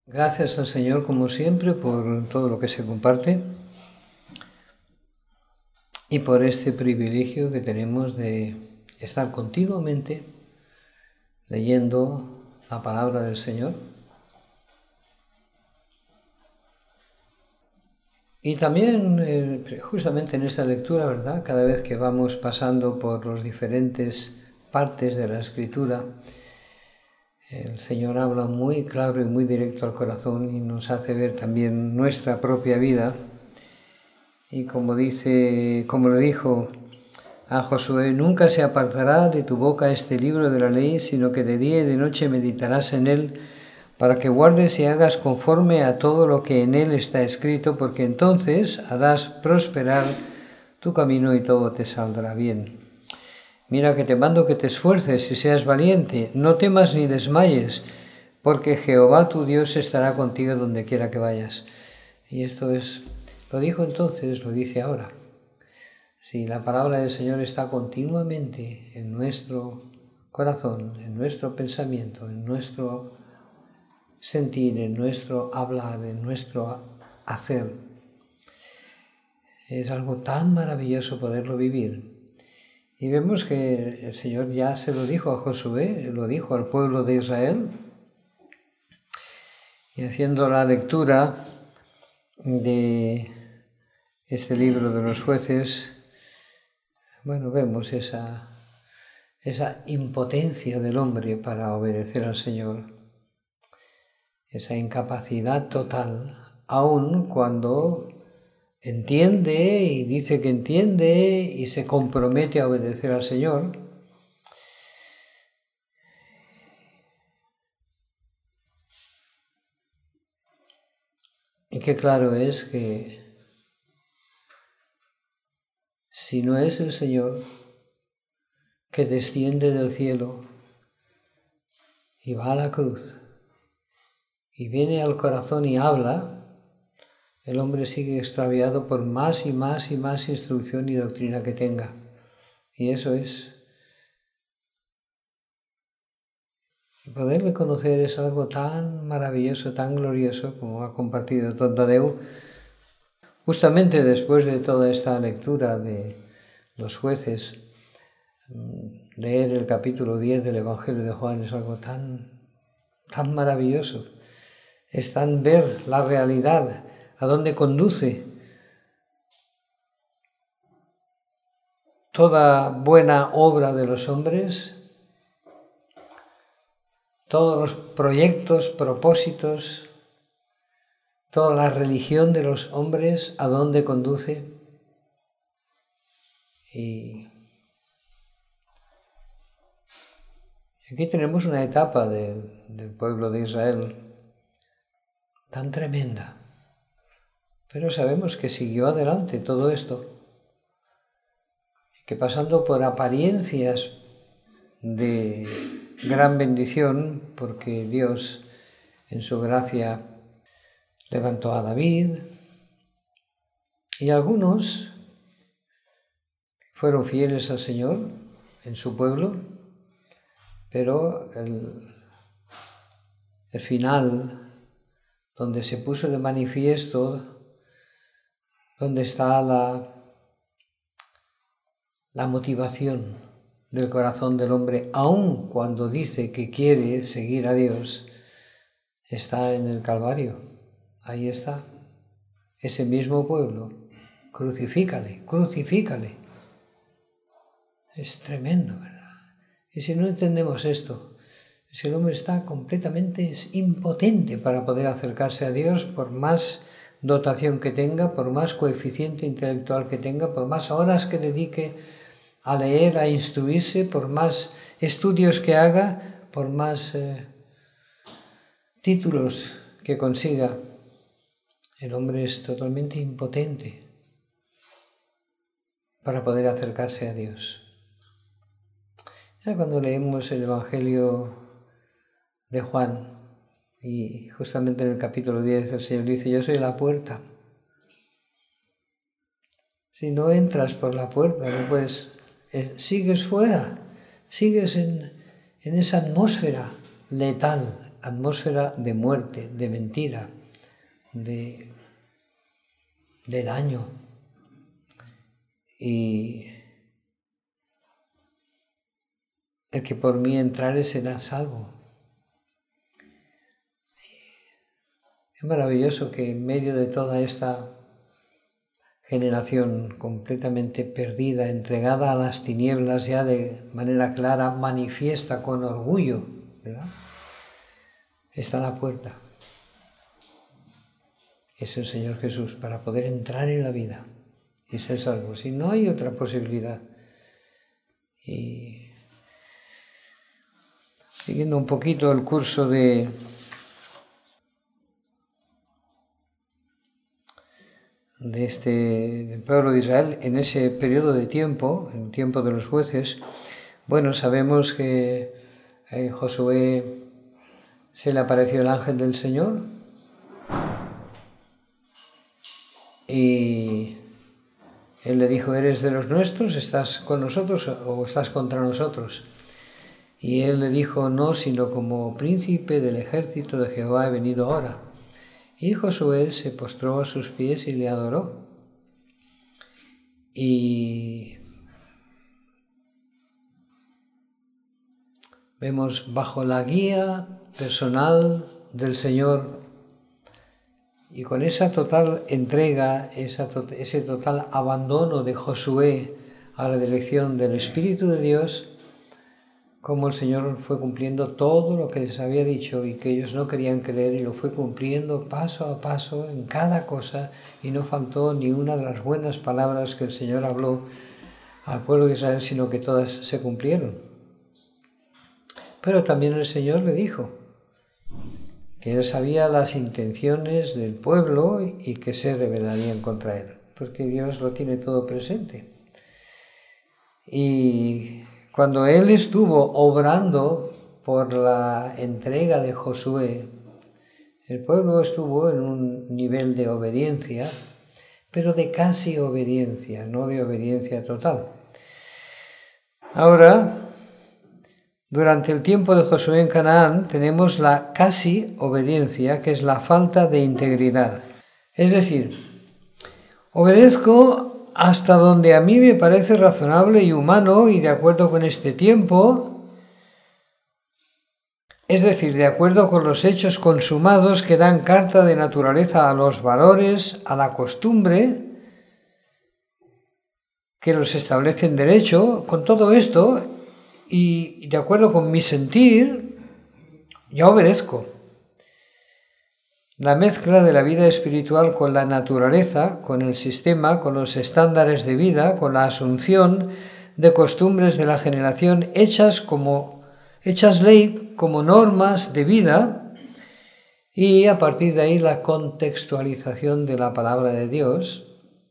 Gracias al Señor, como siempre, por todo lo que se comparte y por este privilegio que tenemos de estar continuamente leyendo la palabra del Señor. Y también, justamente en esta lectura, ¿verdad? Cada vez que vamos pasando por las diferentes partes de la Escritura, el Señor habla muy claro y muy directo al corazón y nos hace ver también nuestra propia vida. Y como le dijo a Josué, nunca se apartará de tu boca este libro de la ley, sino que de día y de noche meditarás en él, para que guardes y hagas conforme a todo lo que en él está escrito, porque entonces harás prosperar tu camino y todo te saldrá bien. Mira que te mando que te esfuerces y seas valiente, no temas ni desmayes, porque Jehová tu Dios estará contigo donde quiera que vayas. Y esto lo dijo entonces, lo dice ahora. Si la palabra del Señor está continuamente en nuestro corazón, en nuestro pensamiento, en nuestro sentir, en nuestro hablar, en nuestro hacer, es algo tan maravilloso poderlo vivir. Y vemos que el Señor ya se lo dijo a Josué, lo dijo al pueblo de Israel. Y haciendo la lectura de este libro de los jueces, vemos esa impotencia del hombre para obedecer al Señor, esa incapacidad total, aun cuando entiende y dice que entiende y se compromete a obedecer al Señor. Y qué claro es que si no es el Señor que desciende del cielo y va a la cruz y viene al corazón y habla, el hombre sigue extraviado por más y más y más instrucción y doctrina que tenga. Y eso es. Y poderle conocer es algo tan maravilloso, tan glorioso, como ha compartido Don Tadeu. Justamente después de toda esta lectura de los jueces, leer el capítulo 10 del Evangelio de Juan es algo tan maravilloso. Es tan ver la realidad, a dónde conduce toda buena obra de los hombres, todos los proyectos, propósitos, toda la religión de los hombres, a dónde conduce. Y aquí tenemos una etapa del pueblo de Israel tan tremenda, pero sabemos que siguió adelante todo esto, que pasando por apariencias de gran bendición, porque Dios en su gracia levantó a David, y algunos fueron fieles al Señor en su pueblo, pero el final, donde se puso de manifiesto, donde está la motivación del corazón del hombre, aun cuando dice que quiere seguir a Dios, está en el Calvario. Ahí está, ese mismo pueblo. Crucifícale, crucifícale. Es tremendo, ¿verdad? Y si no entendemos esto, es que el hombre está completamente impotente para poder acercarse a Dios, por más dotación que tenga, por más coeficiente intelectual que tenga, por más horas que dedique a leer, a instruirse, por más estudios que haga, por más títulos que consiga. El hombre es totalmente impotente para poder acercarse a Dios. Cuando leemos el Evangelio de Juan, y justamente en el capítulo 10 el Señor dice, yo soy la puerta. Si no entras por la puerta, no puedes, sigues fuera, sigues en esa atmósfera letal, atmósfera de muerte, de mentira, de daño. Y el que por mí entrare será salvo. Es maravilloso que en medio de toda esta generación completamente perdida, entregada a las tinieblas ya de manera clara, manifiesta con orgullo, ¿verdad? Está a la puerta. Es el Señor Jesús para poder entrar en la vida y ser salvo. Si no hay otra posibilidad. Y siguiendo un poquito el curso del pueblo de Israel, en ese periodo de tiempo, en el tiempo de los jueces, bueno, sabemos que a Josué se le apareció el ángel del Señor y él le dijo: ¿eres de los nuestros? ¿Estás con nosotros o estás contra nosotros? Y él le dijo: no, sino como príncipe del ejército de Jehová he venido ahora. Y Josué se postró a sus pies y le adoró. Y vemos bajo la guía personal del Señor y con esa total entrega, ese total abandono de Josué a la dirección del Espíritu de Dios, como el Señor fue cumpliendo todo lo que les había dicho y que ellos no querían creer, y lo fue cumpliendo paso a paso en cada cosa, y no faltó ni una de las buenas palabras que el Señor habló al pueblo de Israel, sino que todas se cumplieron. Pero también el Señor le dijo que Él sabía las intenciones del pueblo y que se rebelarían contra Él, porque Dios lo tiene todo presente. Y cuando Él estuvo obrando por la entrega de Josué, el pueblo estuvo en un nivel de obediencia, pero de casi obediencia, no de obediencia total. Ahora, durante el tiempo de Josué en Canaán, tenemos la casi obediencia, que es la falta de integridad. Es decir, obedezco hasta donde a mí me parece razonable y humano y de acuerdo con este tiempo, es decir, de acuerdo con los hechos consumados que dan carta de naturaleza a los valores, a la costumbre, que los establecen derecho. Con todo esto y de acuerdo con mi sentir, ya obedezco. La mezcla de la vida espiritual con la naturaleza, con el sistema, con los estándares de vida, con la asunción de costumbres de la generación hechas ley, como normas de vida, y a partir de ahí la contextualización de la palabra de Dios,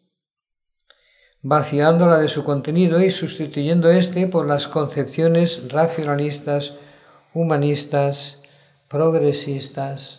vaciándola de su contenido y sustituyendo por las concepciones racionalistas, humanistas, progresistas,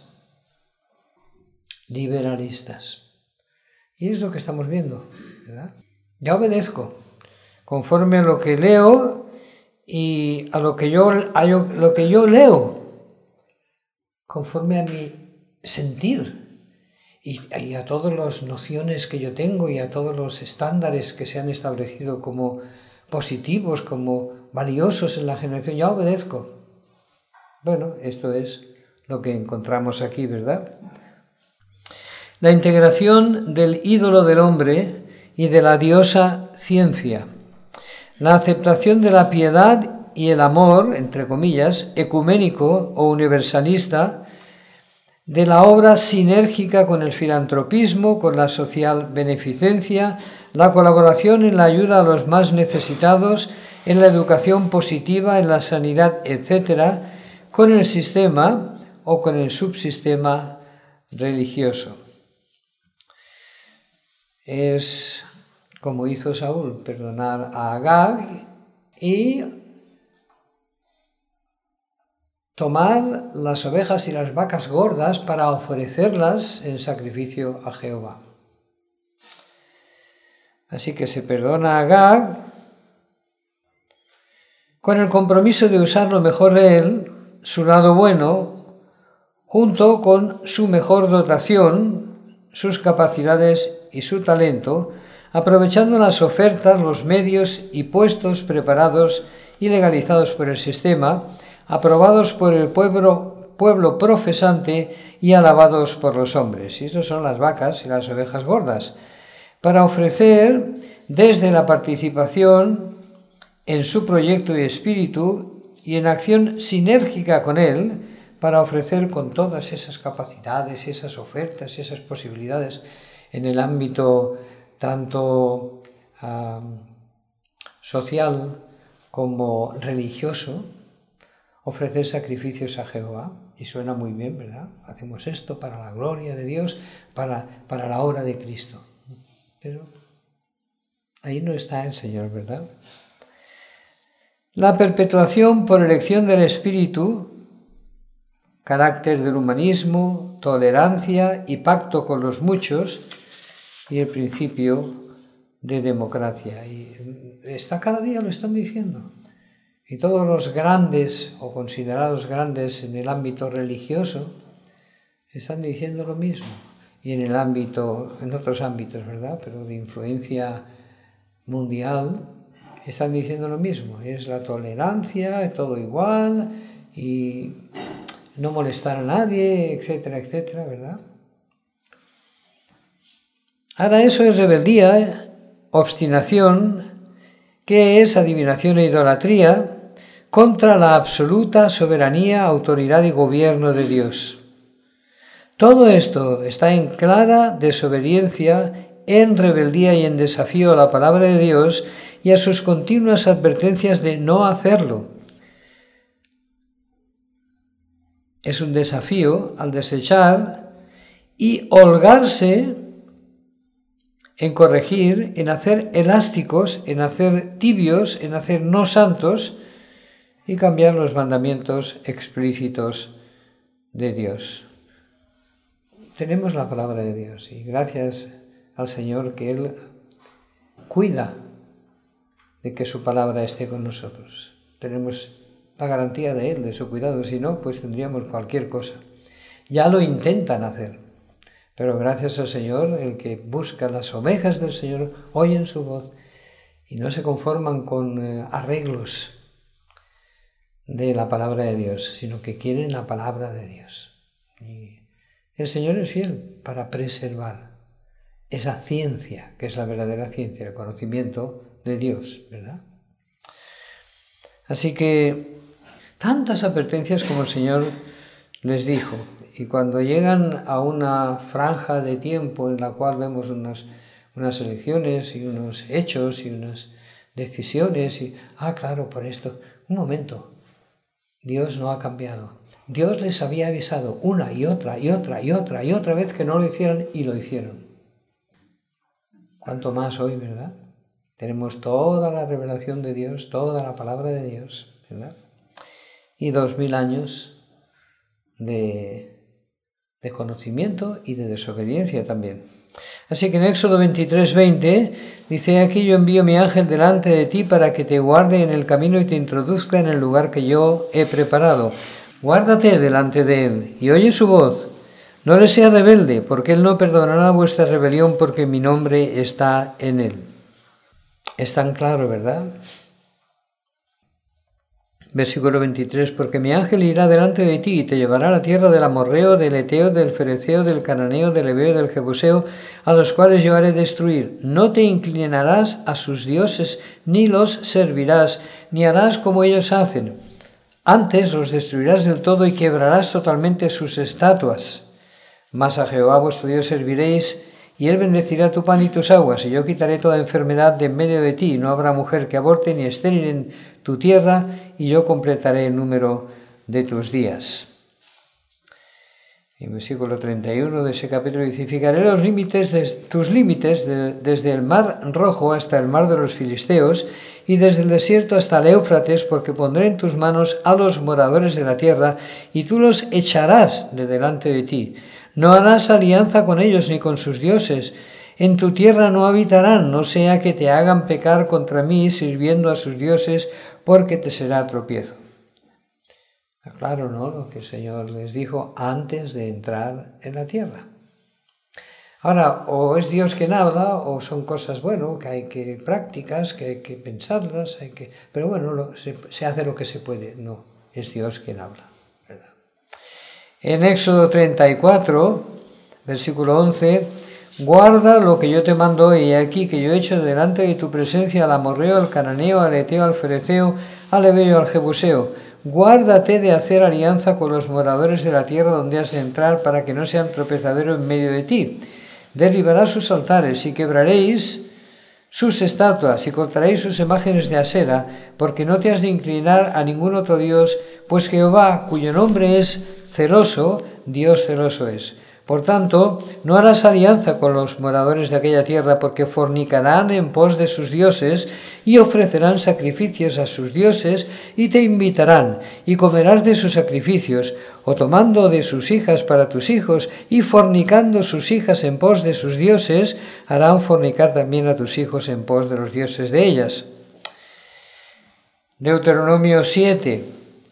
liberalistas. Y es lo que estamos viendo, ¿verdad? Ya obedezco conforme a lo que leo y a lo que yo leo, conforme a mi sentir y a todas las nociones que yo tengo y a todos los estándares que se han establecido como positivos, como valiosos en la generación. Ya obedezco. Bueno, esto es lo que encontramos aquí, ¿verdad? La integración del ídolo del hombre y de la diosa ciencia. La aceptación de la piedad y el amor, entre comillas, ecuménico o universalista, de la obra sinérgica con el filantropismo, con la social beneficencia, la colaboración en la ayuda a los más necesitados, en la educación positiva, en la sanidad, etc., con el sistema o con el subsistema religioso. Es como hizo Saúl, perdonar a Agag y tomar las ovejas y las vacas gordas para ofrecerlas en sacrificio a Jehová. Así que se perdona a Agag con el compromiso de usar lo mejor de él, su lado bueno, junto con su mejor dotación, sus capacidades y su talento, aprovechando las ofertas, los medios y puestos preparados y legalizados por el sistema, aprobados por el pueblo profesante y alabados por los hombres. Y esas son las vacas y las ovejas gordas, para ofrecer desde la participación en su proyecto y espíritu y en acción sinérgica con él, para ofrecer con todas esas capacidades, esas ofertas, esas posibilidades en el ámbito tanto social como religioso, ofrecer sacrificios a Jehová. Y suena muy bien, ¿verdad? Hacemos esto para la gloria de Dios, para la obra de Cristo. Pero ahí no está el Señor, ¿verdad? La perpetuación por elección del Espíritu, carácter del humanismo, tolerancia y pacto con los muchos, y el principio de democracia. Y cada día lo están diciendo. Y todos los grandes o considerados grandes en el ámbito religioso están diciendo lo mismo. Y en otros ámbitos, ¿verdad? Pero de influencia mundial, están diciendo lo mismo. Es la tolerancia, todo igual, y no molestar a nadie, etcétera, etcétera, ¿verdad? Ahora eso es rebeldía, obstinación, que es adivinación e idolatría, contra la absoluta soberanía, autoridad y gobierno de Dios. Todo esto está en clara desobediencia, en rebeldía y en desafío a la palabra de Dios y a sus continuas advertencias de no hacerlo. Es un desafío al desechar y holgarse en corregir, en hacer elásticos, en hacer tibios, en hacer no santos y cambiar los mandamientos explícitos de Dios. Tenemos la palabra de Dios y gracias al Señor que Él cuida de que su palabra esté con nosotros. Tenemos la garantía de Él, de su cuidado, si no, pues tendríamos cualquier cosa. Ya lo intentan hacer, pero gracias al Señor, el que busca las ovejas del Señor, oyen su voz y no se conforman con arreglos de la palabra de Dios, sino que quieren la palabra de Dios. Y el Señor es fiel para preservar esa ciencia, que es la verdadera ciencia, el conocimiento de Dios, ¿verdad? Así que tantas advertencias como el Señor les dijo, y cuando llegan a una franja de tiempo en la cual vemos unas elecciones y unos hechos y unas decisiones, y claro, por esto, un momento, Dios no ha cambiado. Dios les había avisado una y otra vez que no lo hicieran y lo hicieron. ¿Cuánto más hoy, verdad? Tenemos toda la revelación de Dios, toda la palabra de Dios, ¿verdad? Y 2000 años de conocimiento y de desobediencia también. Así que en Éxodo 23:20 dice: aquí yo envío mi ángel delante de ti para que te guarde en el camino y te introduzca en el lugar que yo he preparado. Guárdate delante de él y oye su voz. No le seas rebelde, porque él no perdonará vuestra rebelión, porque mi nombre está en él. Es tan claro, ¿verdad? Versículo 23, porque mi ángel irá delante de ti y te llevará a la tierra del amorreo, del eteo, del fereceo, del cananeo, del heveo, del jebuseo, a los cuales yo haré destruir. No te inclinarás a sus dioses, ni los servirás, ni harás como ellos hacen. Antes los destruirás del todo y quebrarás totalmente sus estatuas. Mas a Jehová vuestro Dios serviréis, y él bendecirá tu pan y tus aguas, y yo quitaré toda enfermedad de en medio de ti, y no habrá mujer que aborte ni estéril en tu tierra, y yo completaré el número de tus días. En versículo 31 de ese capítulo dice: fijaré tus límites desde el mar rojo hasta el mar de los filisteos, y desde el desierto hasta el Éufrates, porque pondré en tus manos a los moradores de la tierra, y tú los echarás de delante de ti. No harás alianza con ellos ni con sus dioses. En tu tierra no habitarán, no sea que te hagan pecar contra mí sirviendo a sus dioses, porque te será tropiezo. Claro, ¿no? Lo que el Señor les dijo antes de entrar en la tierra. Ahora, o es Dios quien habla, o son cosas, bueno, que hay que prácticas, que hay que pensarlas, pero bueno, se hace lo que se puede. No, es Dios quien habla, ¿verdad? En Éxodo 34, versículo 11, guarda lo que yo te mando hoy, aquí que yo he hecho delante de tu presencia al amorreo, al cananeo, al eteo, al fereceo, al heveo, al jebuseo. Guárdate de hacer alianza con los moradores de la tierra donde has de entrar, para que no sean tropezadero en medio de ti. Derribarás sus altares y quebraréis sus estatuas y cortaréis sus imágenes de acera, porque no te has de inclinar a ningún otro Dios, pues Jehová, cuyo nombre es celoso, Dios celoso es. Por tanto, no harás alianza con los moradores de aquella tierra, porque fornicarán en pos de sus dioses y ofrecerán sacrificios a sus dioses y te invitarán, y comerás de sus sacrificios, o tomando de sus hijas para tus hijos y fornicando sus hijas en pos de sus dioses, harán fornicar también a tus hijos en pos de los dioses de ellas. Deuteronomio 7.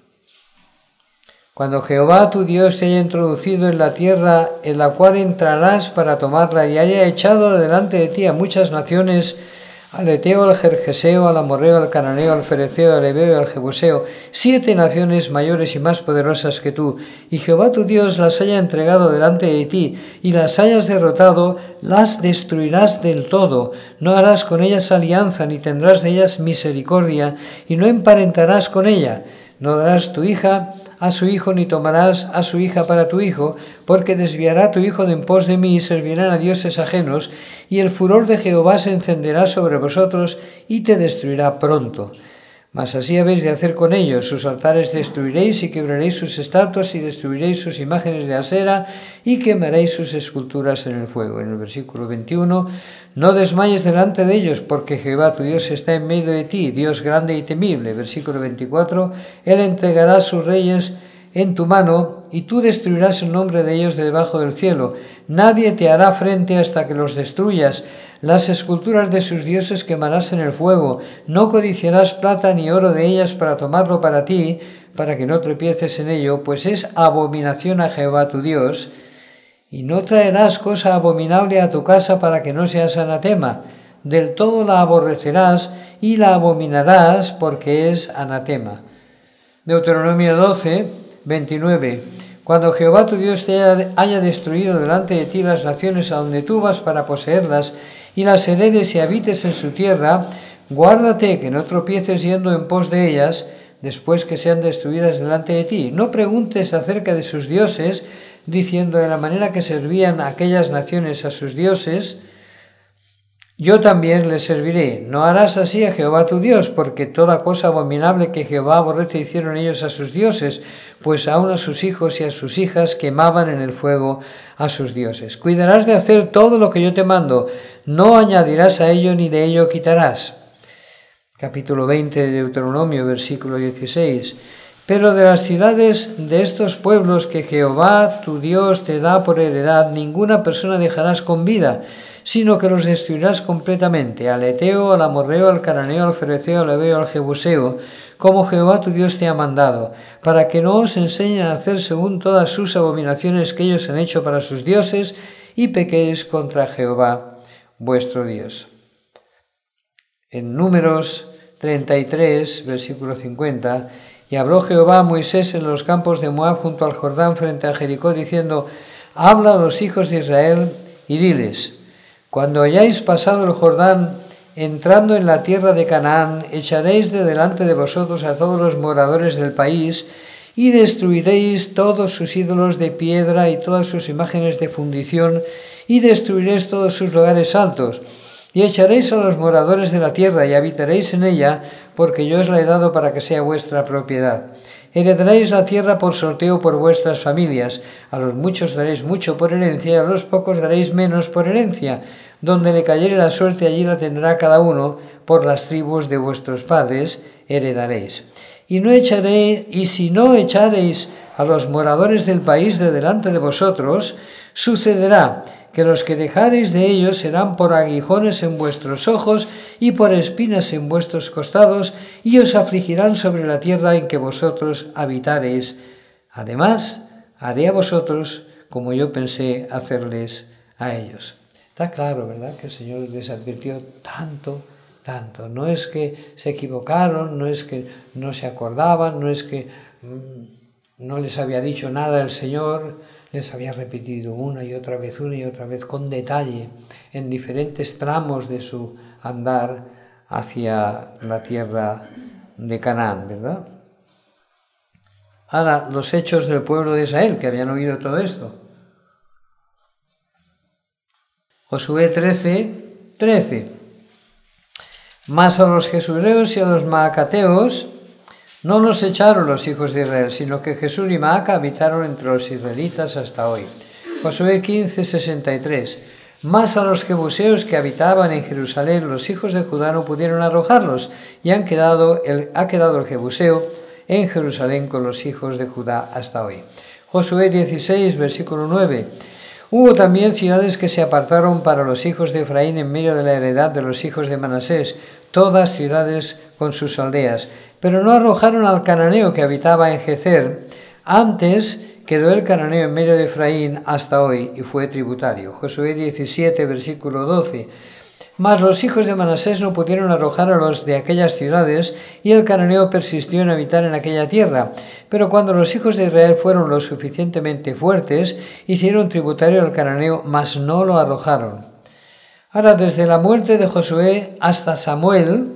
Cuando Jehová tu Dios te haya introducido en la tierra en la cual entrarás para tomarla y haya echado delante de ti a muchas naciones, al eteo, al gergeseo, al amorreo, al cananeo, al fereceo, al heveo y al jebuseo, 7 naciones mayores y más poderosas que tú, y Jehová tu Dios las haya entregado delante de ti, y las hayas derrotado, las destruirás del todo. No harás con ellas alianza, ni tendrás de ellas misericordia, y no emparentarás con ella. No darás tu hija a su hijo, ni tomarás a su hija para tu hijo, porque desviará tu hijo de en pos de mí, y servirán a dioses ajenos, y el furor de Jehová se encenderá sobre vosotros, y te destruirá pronto. Mas así habéis de hacer con ellos: sus altares destruiréis, y quebraréis sus estatuas, y destruiréis sus imágenes de acera, y quemaréis sus esculturas en el fuego. En el versículo 21, no desmayes delante de ellos, porque Jehová tu Dios está en medio de ti, Dios grande y temible. Versículo 24, Él entregará sus reyes en tu mano, y tú destruirás el nombre de ellos de debajo del cielo. Nadie te hará frente hasta que los destruyas. Las esculturas de sus dioses quemarás en el fuego. No codiciarás plata ni oro de ellas para tomarlo para ti, para que no tropieces en ello, pues es abominación a Jehová tu Dios. Y no traerás cosa abominable a tu casa para que no seas anatema. Del todo la aborrecerás y la abominarás, porque es anatema. Deuteronomio 12, 29. Cuando Jehová tu Dios te haya destruido delante de ti las naciones a donde tú vas para poseerlas, y las heredes y habites en su tierra, guárdate que no tropieces yendo en pos de ellas, después que sean destruidas delante de ti. No preguntes acerca de sus dioses, diciendo: de la manera que servían aquellas naciones a sus dioses, yo también les serviré. No harás así a Jehová tu Dios, porque toda cosa abominable que Jehová aborrece hicieron ellos a sus dioses, pues aun a sus hijos y a sus hijas quemaban en el fuego a sus dioses. Cuidarás de hacer todo lo que yo te mando, no añadirás a ello ni de ello quitarás. Capítulo 20 de Deuteronomio, versículo 16. Pero de las ciudades de estos pueblos que Jehová tu Dios te da por heredad, ninguna persona dejarás con vida, sino que los destruirás completamente: al eteo, al amorreo, al cananeo, al fereceo, al heveo, al jebuseo, como Jehová tu Dios te ha mandado, para que no os enseñen a hacer según todas sus abominaciones que ellos han hecho para sus dioses, y pequéis contra Jehová vuestro Dios. En Números 33, versículo 50, y habló Jehová a Moisés en los campos de Moab junto al Jordán frente a Jericó, diciendo: habla a los hijos de Israel y diles: cuando hayáis pasado el Jordán, entrando en la tierra de Canaán, echaréis de delante de vosotros a todos los moradores del país, y destruiréis todos sus ídolos de piedra y todas sus imágenes de fundición, y destruiréis todos sus lugares altos, y echaréis a los moradores de la tierra, y habitaréis en ella, porque yo os la he dado para que sea vuestra propiedad. Heredaréis la tierra por sorteo por vuestras familias. A los muchos daréis mucho por herencia, y a los pocos daréis menos por herencia. Donde le cayere la suerte, allí la tendrá cada uno. Por las tribus de vuestros padres heredaréis. Y si no echareis a los moradores del país de delante de vosotros, sucederá que los que dejareis de ellos serán por aguijones en vuestros ojos y por espinas en vuestros costados, y os afligirán sobre la tierra en que vosotros habitareis. Además, haré a vosotros como yo pensé hacerles a ellos. Está claro, ¿verdad?, que el Señor les advirtió tanto. No es que se equivocaron, no es que no se acordaban, no es que no les había dicho nada el Señor, les había repetido una y otra vez, con detalle, en diferentes tramos de su andar hacia la tierra de Canaán, ¿verdad? Ahora, los hechos del pueblo de Israel, que habían oído todo esto. Josué 13. Mas a los jesureos y a los maacateos no los echaron los hijos de Israel, sino que Jesús y Maaca habitaron entre los israelitas hasta hoy. Josué 15:63. Mas a los jebuseos que habitaban en Jerusalén, los hijos de Judá no pudieron arrojarlos, y ha quedado el jebuseo en Jerusalén con los hijos de Judá hasta hoy. Josué 16, versículo 9. Hubo también ciudades que se apartaron para los hijos de Efraín en medio de la heredad de los hijos de Manasés, todas ciudades con sus aldeas. Pero no arrojaron al cananeo que habitaba en Gezer. Antes quedó el cananeo en medio de Efraín hasta hoy y fue tributario. Josué 17, versículo 12. Mas los hijos de Manasés no pudieron arrojar a los de aquellas ciudades, y el cananeo persistió en habitar en aquella tierra. Pero cuando los hijos de Israel fueron lo suficientemente fuertes, hicieron tributario al cananeo, mas no lo arrojaron. Ahora, desde la muerte de Josué hasta Samuel,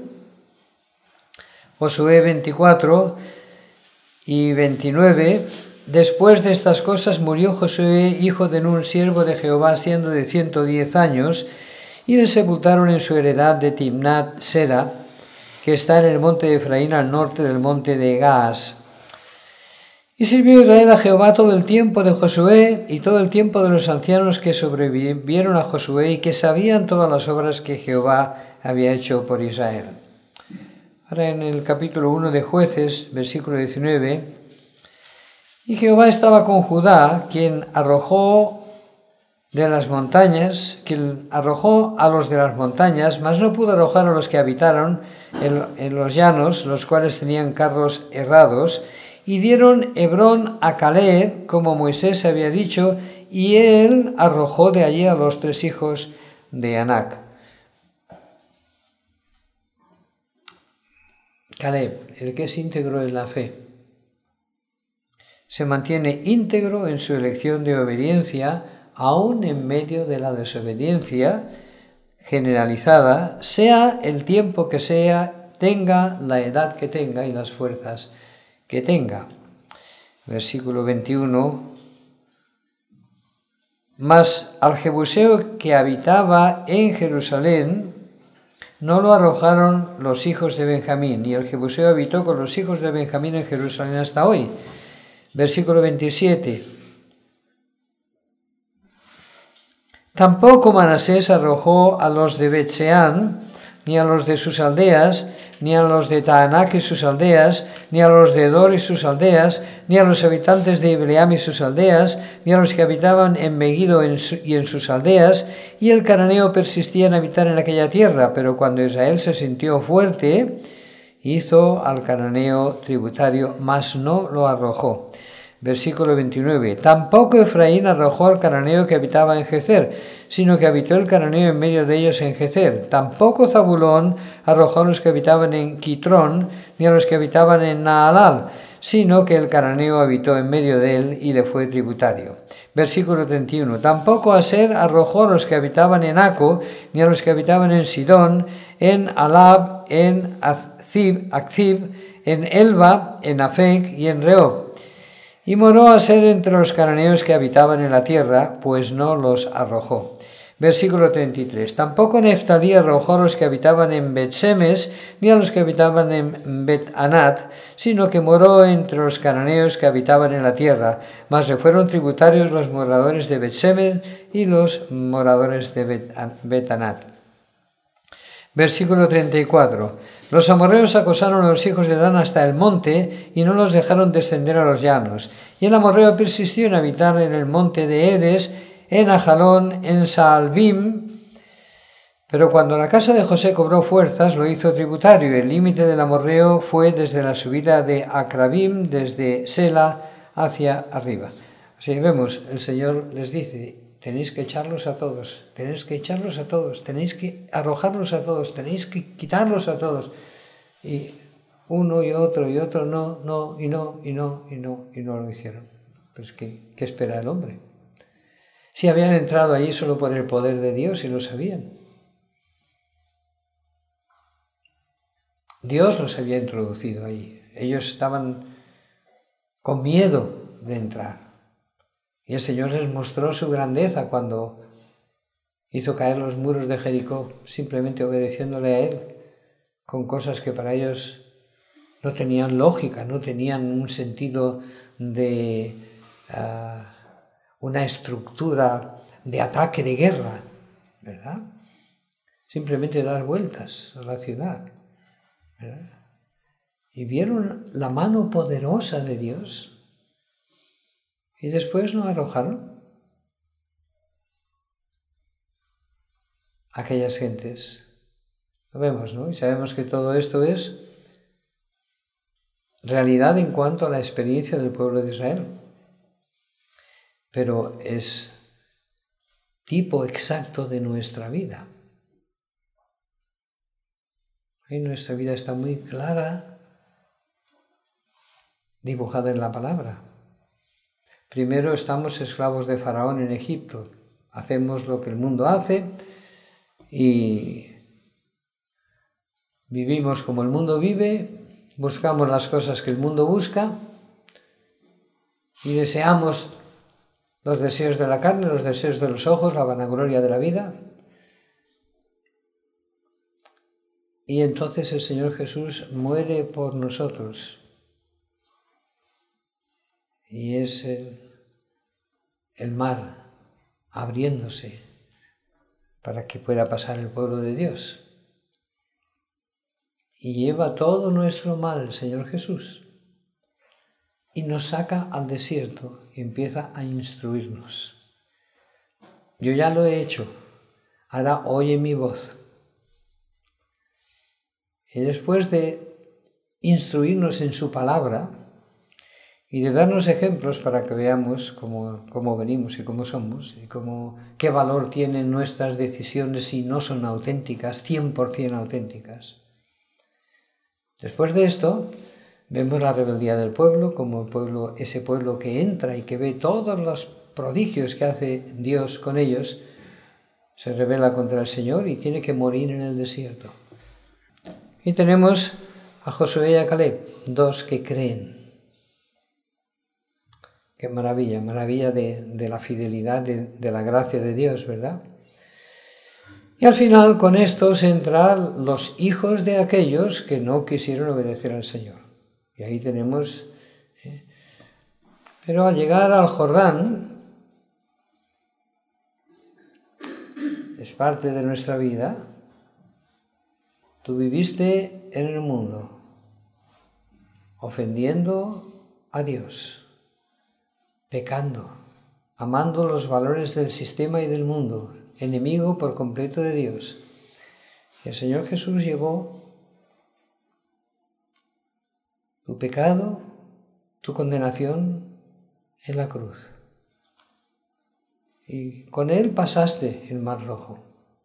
Josué 24 y 29, después de estas cosas murió Josué, hijo de Nun, siervo de Jehová, siendo de 110 años, y le sepultaron en su heredad de Timnat Sera, que está en el monte de Efraín al norte del monte de Gaas. Y sirvió Israel a Jehová todo el tiempo de Josué y todo el tiempo de los ancianos que sobrevivieron a Josué y que sabían todas las obras que Jehová había hecho por Israel. Ahora en el capítulo 1 de Jueces, versículo 19, y Jehová estaba con Judá, quien arrojó de las montañas, quien arrojó a los de las montañas, mas no pudo arrojar a los que habitaron en los llanos, los cuales tenían carros herrados, y dieron Hebrón a Caleb, como Moisés había dicho, y él arrojó de allí a los 3 hijos de Anac. Caleb, el que es íntegro en la fe, se mantiene íntegro en su elección de obediencia, aún en medio de la desobediencia generalizada, sea el tiempo que sea, tenga la edad que tenga y las fuerzas que tenga. Versículo 21. Mas al jebuseo que habitaba en Jerusalén no lo arrojaron los hijos de Benjamín, y el jebuseo habitó con los hijos de Benjamín en Jerusalén hasta hoy. Versículo 27. Tampoco Manasés arrojó a los de Bet-Seán, ni a los de sus aldeas, ni a los de Taanac y sus aldeas, ni a los de Dor y sus aldeas, ni a los habitantes de Ibleam y sus aldeas, ni a los que habitaban en Megiddo y en sus aldeas, y el cananeo persistía en habitar en aquella tierra, pero cuando Israel se sintió fuerte, hizo al cananeo tributario, mas no lo arrojó. Versículo 29. Tampoco Efraín arrojó al cananeo que habitaba en Gezer, sino que habitó el cananeo en medio de ellos en Gezer. Tampoco Zabulón arrojó a los que habitaban en Quitrón, ni a los que habitaban en Naalal, sino que el cananeo habitó en medio de él y le fue tributario. Versículo 31. Tampoco Aser arrojó a los que habitaban en Aco, ni a los que habitaban en Sidón, en Alab, en Akzib, en Elba, en Afec y en Rehob. Y moró Aser entre los cananeos que habitaban en la tierra, pues no los arrojó. Versículo 33. Tampoco Neftalí arrojó a los que habitaban en Bet-Semes, ni a los que habitaban en Bet-Anat, sino que moró entre los cananeos que habitaban en la tierra, mas le fueron tributarios los moradores de Bet-Semes y los moradores de Bet-Anat. Versículo 34. Los amorreos acosaron a los hijos de Dan hasta el monte y no los dejaron descender a los llanos. Y el amorreo persistió en habitar en el monte de Eres, en Ajalón, en Saalbim. Pero cuando la casa de José cobró fuerzas, lo hizo tributario, y el límite del amorreo fue desde la subida de Acrabim, desde Sela hacia arriba. Así vemos, el Señor les dice, tenéis que echarlos a todos, tenéis que echarlos a todos, tenéis que arrojarlos a todos, tenéis que quitarlos a todos. Y uno y otro no, y no lo hicieron. Pero es que, ¿qué espera el hombre? Si habían entrado allí solo por el poder de Dios y lo sabían. Dios los había introducido ahí. Ellos estaban con miedo de entrar. Y el Señor les mostró su grandeza cuando hizo caer los muros de Jericó, simplemente obedeciéndole a Él, con cosas que para ellos no tenían lógica, no tenían un sentido de una estructura de ataque, de guerra, ¿verdad? Simplemente dar vueltas a la ciudad, ¿verdad? Y vieron la mano poderosa de Dios y después no arrojaron a aquellas gentes. Lo vemos, ¿no? Y sabemos que todo esto es realidad en cuanto a la experiencia del pueblo de Israel, pero es tipo exacto de nuestra vida. Y nuestra vida está muy clara, dibujada en la palabra. Primero estamos esclavos de Faraón en Egipto, hacemos lo que el mundo hace y vivimos como el mundo vive, buscamos las cosas que el mundo busca y deseamos los deseos de la carne, los deseos de los ojos, la vanagloria de la vida. Y entonces el Señor Jesús muere por nosotros. Y es el mar abriéndose para que pueda pasar el pueblo de Dios. Y lleva todo nuestro mal el Señor Jesús y nos saca al desierto y empieza a instruirnos. Yo ya lo he hecho, ahora oye mi voz. Y después de instruirnos en su palabra y de darnos ejemplos para que veamos cómo venimos y cómo somos y qué valor tienen nuestras decisiones si no son auténticas, 100% auténticas. Después de esto, vemos la rebeldía del pueblo, como ese pueblo que entra y que ve todos los prodigios que hace Dios con ellos, se rebela contra el Señor y tiene que morir en el desierto. Y tenemos a Josué y a Caleb, dos que creen. Qué maravilla, maravilla de la fidelidad, de la gracia de Dios, ¿verdad? Y al final con estos entran los hijos de aquellos que no quisieron obedecer al Señor. Y ahí tenemos... Pero al llegar al Jordán, es parte de nuestra vida, tú viviste en el mundo, ofendiendo a Dios, pecando, amando los valores del sistema y del mundo, enemigo por completo de Dios. Y el Señor Jesús llevó tu pecado, tu condenación en la cruz. Y con Él pasaste el Mar Rojo.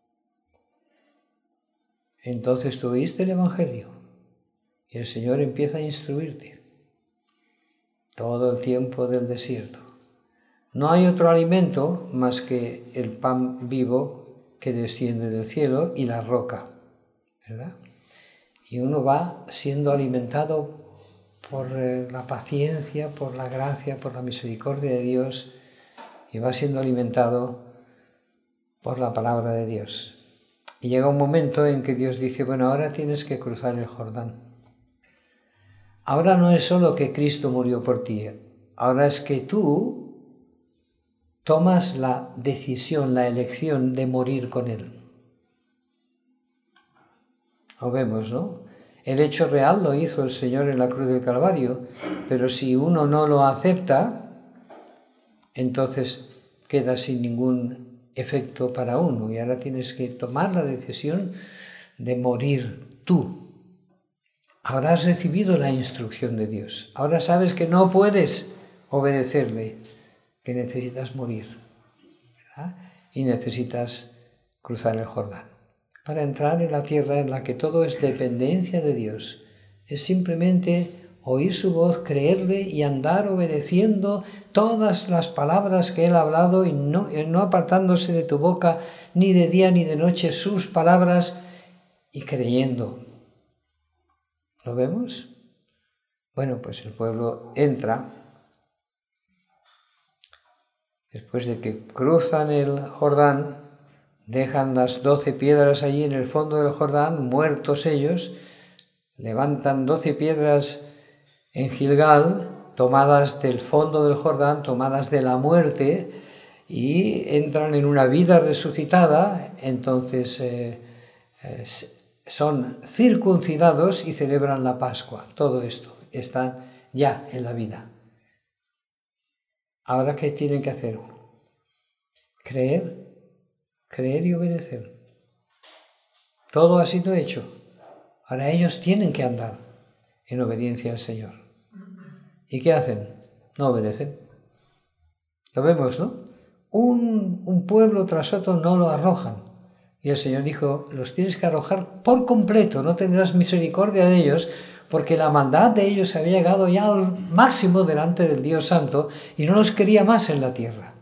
Entonces tú oíste el Evangelio y el Señor empieza a instruirte todo el tiempo del desierto. No hay otro alimento más que el pan vivo que desciende del cielo y la roca, ¿verdad? Y uno va siendo alimentado por la paciencia, por la gracia, por la misericordia de Dios y va siendo alimentado por la palabra de Dios. Y llega un momento en que Dios dice, bueno, ahora tienes que cruzar el Jordán. Ahora no es solo que Cristo murió por ti, ahora es que tú tomas la decisión, la elección de morir con Él. Lo vemos, ¿no? El hecho real lo hizo el Señor en la cruz del Calvario, pero si uno no lo acepta, entonces, queda sin ningún efecto para uno y ahora tienes que tomar la decisión de morir tú. Ahora has recibido la instrucción de Dios, ahora sabes que no puedes obedecerle, que necesitas morir, ¿verdad? Y necesitas cruzar el Jordán para entrar en la tierra en la que todo es dependencia de Dios. Es simplemente oír su voz, creerle y andar obedeciendo todas las palabras que Él ha hablado y no apartándose de tu boca ni de día ni de noche sus palabras y creyendo. ¿Lo vemos? Bueno, pues el pueblo entra. Después de que cruzan el Jordán, dejan las 12 piedras allí en el fondo del Jordán, muertos ellos, levantan 12 piedras en Gilgal, tomadas del fondo del Jordán, tomadas de la muerte, y entran en una vida resucitada. Entonces son circuncidados y celebran la Pascua. Todo esto está ya en la vida. Ahora, ¿qué tienen que hacer? Creer y obedecer. Todo ha sido hecho. Ahora ellos tienen que andar en obediencia al Señor. ¿Y qué hacen? No obedecen. Lo vemos, ¿no? Un pueblo tras otro no lo arrojan. Y el Señor dijo, los tienes que arrojar por completo, no tendrás misericordia de ellos, porque la maldad de ellos había llegado ya al máximo delante del Dios Santo y no los quería más en la tierra.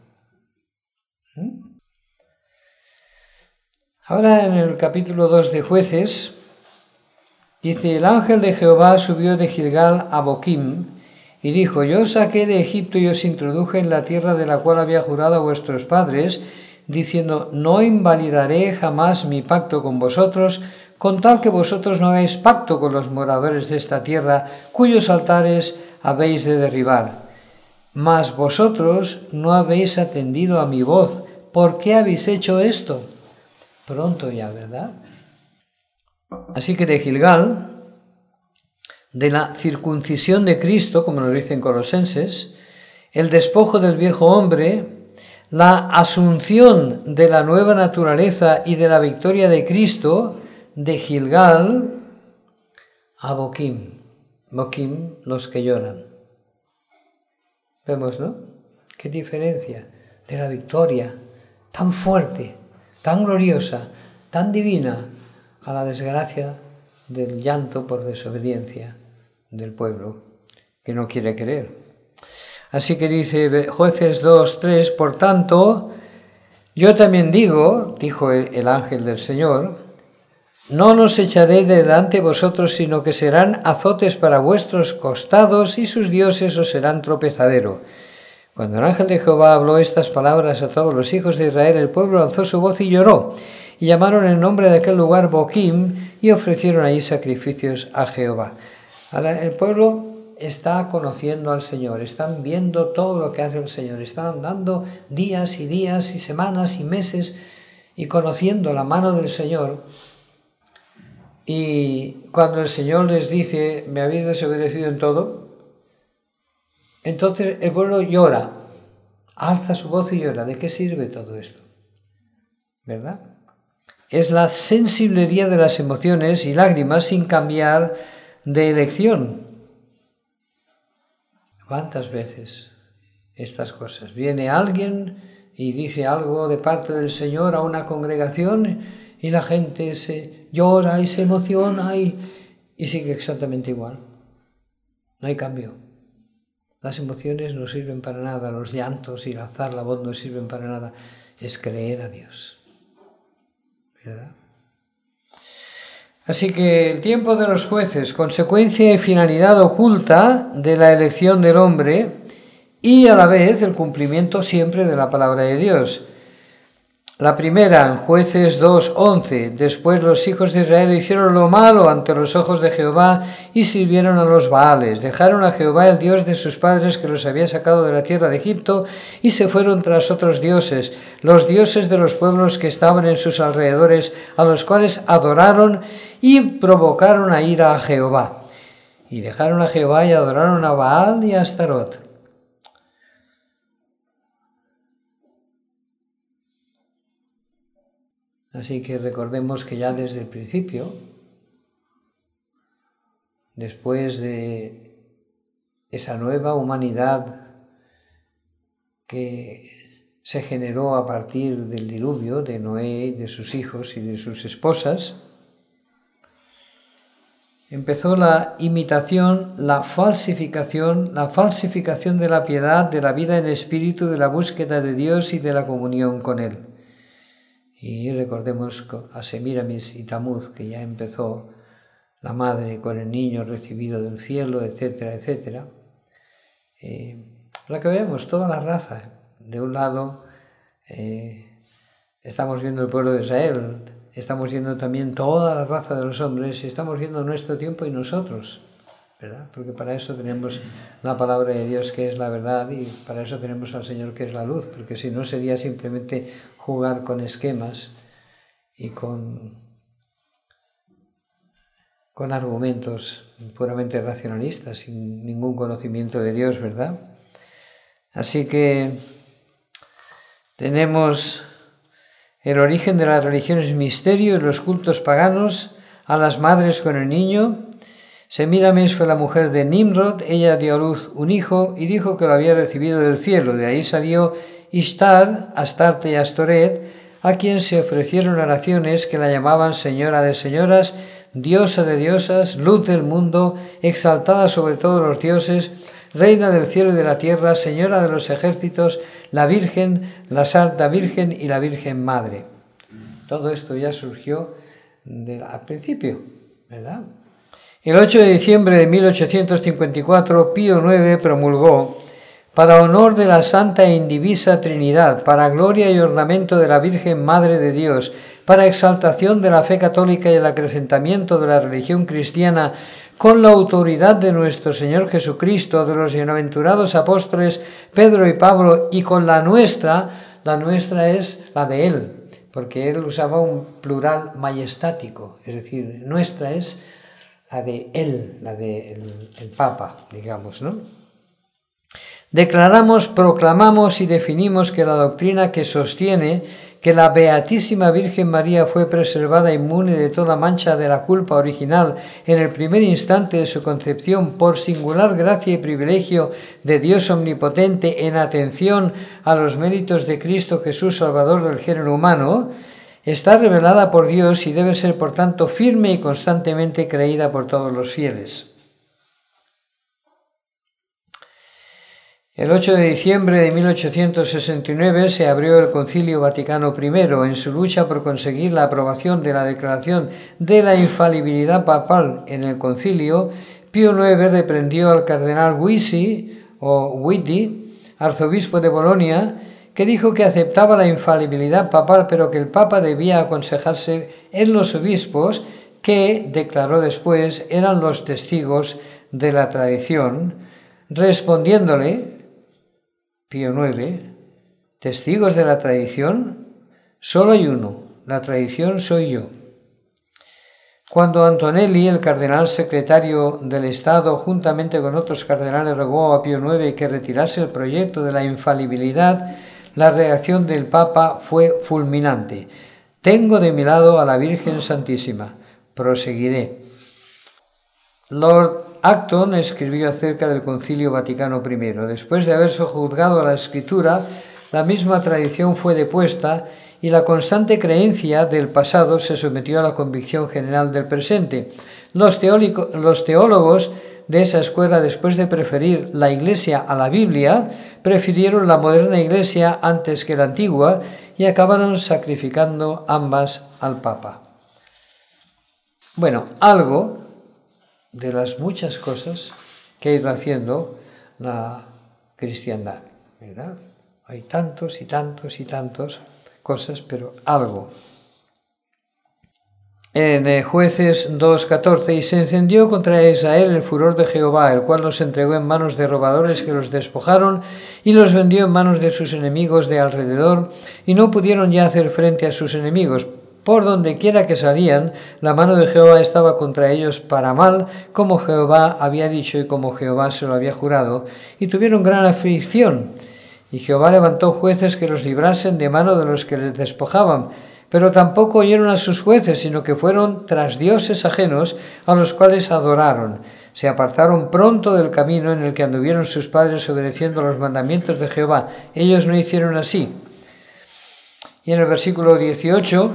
Ahora en el capítulo 2 de Jueces, dice, el ángel de Jehová subió de Gilgal a Boquim y dijo, yo os saqué de Egipto y os introduje en la tierra de la cual había jurado a vuestros padres, diciendo, no invalidaré jamás mi pacto con vosotros, con tal que vosotros no hagáis pacto con los moradores de esta tierra, cuyos altares habéis de derribar. Mas vosotros no habéis atendido a mi voz. ¿Por qué habéis hecho esto? Pronto ya, ¿verdad? Así que de Gilgal, de la circuncisión de Cristo, como nos dicen Colosenses, el despojo del viejo hombre, la asunción de la nueva naturaleza y de la victoria de Cristo, de Gilgal a Boquim. Boquim, los que lloran. Vemos, ¿no? Qué diferencia de la victoria tan fuerte, tan gloriosa, tan divina, a la desgracia del llanto por desobediencia del pueblo que no quiere creer. Así que dice Jueces 2:3, por tanto, yo también digo, dijo el ángel del Señor, no los echaré de delante de vosotros, sino que serán azotes para vuestros costados y sus dioses os serán tropezadero. Cuando el ángel de Jehová habló estas palabras a todos los hijos de Israel, el pueblo alzó su voz y lloró, y llamaron el nombre de aquel lugar Boquim, y ofrecieron allí sacrificios a Jehová. Ahora el pueblo está conociendo al Señor, están viendo todo lo que hace el Señor, están andando días y días y semanas y meses y conociendo la mano del Señor. Y cuando el Señor les dice, me habéis desobedecido en todo, entonces el pueblo llora, alza su voz y llora. ¿De qué sirve todo esto? ¿Verdad? Es la sensiblería de las emociones y lágrimas sin cambiar de elección. ¿Cuántas veces estas cosas? Viene alguien y dice algo de parte del Señor a una congregación y la gente se llora y se emociona y sigue exactamente igual. No hay cambio. Las emociones no sirven para nada, los llantos y alzar la voz no sirven para nada. Es creer a Dios. ¿Verdad? Así que el tiempo de los jueces, consecuencia y finalidad oculta de la elección del hombre y a la vez el cumplimiento siempre de la palabra de Dios. La primera, en Jueces 2:11, después los hijos de Israel hicieron lo malo ante los ojos de Jehová y sirvieron a los Baales. Dejaron a Jehová, el Dios de sus padres, que los había sacado de la tierra de Egipto, y se fueron tras otros dioses, los dioses de los pueblos que estaban en sus alrededores, a los cuales adoraron y provocaron a ira a Jehová. Y dejaron a Jehová y adoraron a Baal y a Astarot. Así que recordemos que ya desde el principio, después de esa nueva humanidad que se generó a partir del diluvio de Noé, de sus hijos y de sus esposas, empezó la imitación, la falsificación de la piedad, de la vida en espíritu, de la búsqueda de Dios y de la comunión con Él. Y recordemos a Semíramis y Tamuz, que ya empezó la madre con el niño recibido del cielo, etcétera, etcétera. Para que veamos toda la raza. De un lado estamos viendo el pueblo de Israel, estamos viendo también toda la raza de los hombres, estamos viendo nuestro tiempo y nosotros, ¿verdad? Porque para eso tenemos la palabra de Dios, que es la verdad, y para eso tenemos al Señor, que es la luz, porque si no sería simplemente jugar con esquemas y con argumentos puramente racionalistas, sin ningún conocimiento de Dios, ¿verdad? Así que tenemos el origen de las religiones misterio y los cultos paganos, a las madres con el niño. Semíramis fue la mujer de Nimrod, ella dio a luz un hijo y dijo que lo había recibido del cielo. De ahí salió Ishtar, Astarte y Astoret, a quien se ofrecieron oraciones que la llamaban Señora de señoras, Diosa de diosas, Luz del mundo, exaltada sobre todos los dioses, Reina del cielo y de la tierra, Señora de los ejércitos, la Virgen, la Santa Virgen y la Virgen Madre. Todo esto ya surgió al principio, ¿verdad? El 8 de diciembre de 1854, Pío IX promulgó: para honor de la Santa e Indivisa Trinidad, para gloria y ornamento de la Virgen Madre de Dios, para exaltación de la fe católica y el acrecentamiento de la religión cristiana, con la autoridad de nuestro Señor Jesucristo, de los bienaventurados apóstoles Pedro y Pablo, y con la nuestra es la de Él, porque Él usaba un plural majestático, es decir, nuestra es la de Él, la del Papa, digamos, ¿no? Declaramos, proclamamos y definimos que la doctrina que sostiene que la Beatísima Virgen María fue preservada inmune de toda mancha de la culpa original en el primer instante de su concepción por singular gracia y privilegio de Dios omnipotente en atención a los méritos de Cristo Jesús, Salvador del género humano, está revelada por Dios y debe ser, por tanto, firme y constantemente creída por todos los fieles. El 8 de diciembre de 1869 se abrió el Concilio Vaticano I. En su lucha por conseguir la aprobación de la declaración de la infalibilidad papal en el concilio, Pío IX reprendió al cardenal Guidi, arzobispo de Bolonia, que dijo que aceptaba la infalibilidad papal, pero que el Papa debía aconsejarse en los obispos, que, declaró después, eran los testigos de la tradición, respondiéndole Pío IX: testigos de la tradición, solo hay uno, la tradición soy yo. Cuando Antonelli, el cardenal secretario del Estado, juntamente con otros cardenales, rogó a Pío IX que retirase el proyecto de la infalibilidad, la reacción del Papa fue fulminante: tengo de mi lado a la Virgen Santísima, proseguiré. Lord Acton escribió acerca del Concilio Vaticano I: después de haber sojuzgado a la Escritura, la misma tradición fue depuesta y la constante creencia del pasado se sometió a la convicción general del presente. Los teólogos de esa escuela, después de preferir la Iglesia a la Biblia, prefirieron la moderna Iglesia antes que la antigua y acabaron sacrificando ambas al Papa. Bueno, algo de las muchas cosas que ha ido haciendo la cristiandad, ¿verdad? Hay tantos y tantos y tantos cosas, pero algo. En Jueces 2:14, y se encendió contra Israel el furor de Jehová, el cual los entregó en manos de robadores que los despojaron y los vendió en manos de sus enemigos de alrededor, y no pudieron ya hacer frente a sus enemigos. Por donde quiera que salían, la mano de Jehová estaba contra ellos para mal, como Jehová había dicho y como Jehová se lo había jurado, y tuvieron gran aflicción. Y Jehová levantó jueces que los librasen de mano de los que les despojaban, Pero tampoco oyeron a sus jueces, sino que fueron tras dioses ajenos, a los cuales adoraron. Se apartaron pronto del camino en el que anduvieron sus padres obedeciendo los mandamientos de Jehová. Ellos no hicieron así. Y en el versículo 18,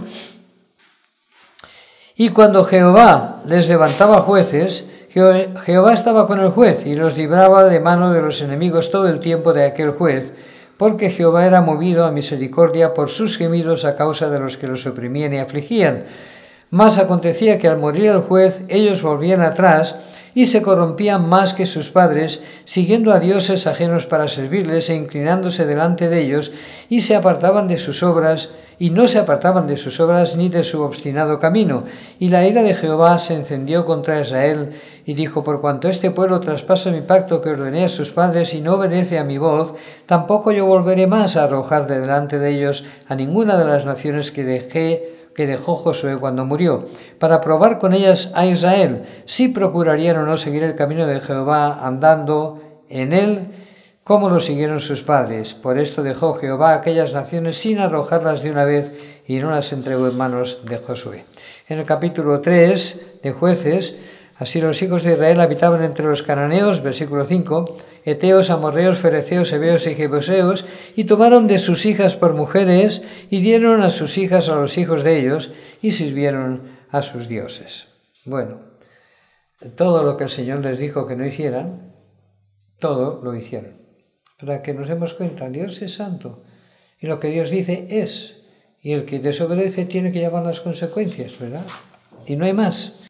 y cuando Jehová les levantaba jueces, Jehová estaba con el juez y los libraba de mano de los enemigos todo el tiempo de aquel juez, porque Jehová era movido a misericordia por sus gemidos a causa de los que los oprimían y afligían. Mas acontecía que al morir el juez, ellos volvían atrás y se corrompían más que sus padres, siguiendo a dioses ajenos para servirles e inclinándose delante de ellos, y se apartaban de sus obras, y no se apartaban de sus obras ni de su obstinado camino. Y la ira de Jehová se encendió contra Israel, y dijo: por cuanto este pueblo traspasa mi pacto que ordené a sus padres y no obedece a mi voz, tampoco yo volveré más a arrojar de delante de ellos a ninguna de las naciones que dejó Josué cuando murió, para probar con ellas a Israel, si procurarían o no seguir el camino de Jehová andando en él, como lo siguieron sus padres. Por esto dejó Jehová a aquellas naciones sin arrojarlas de una vez, y no las entregó en manos de Josué. En el capítulo 3 de Jueces, así los hijos de Israel habitaban entre los cananeos, versículo 5, heteos, amorreos, fereceos, heveos y jebuseos, y tomaron de sus hijas por mujeres, y dieron a sus hijas a los hijos de ellos, y sirvieron a sus dioses. Bueno, todo lo que el Señor les dijo que no hicieran, todo lo hicieron. Para que nos demos cuenta, Dios es santo, y lo que Dios dice es, y el que desobedece tiene que llevar las consecuencias, ¿verdad? Y no hay más.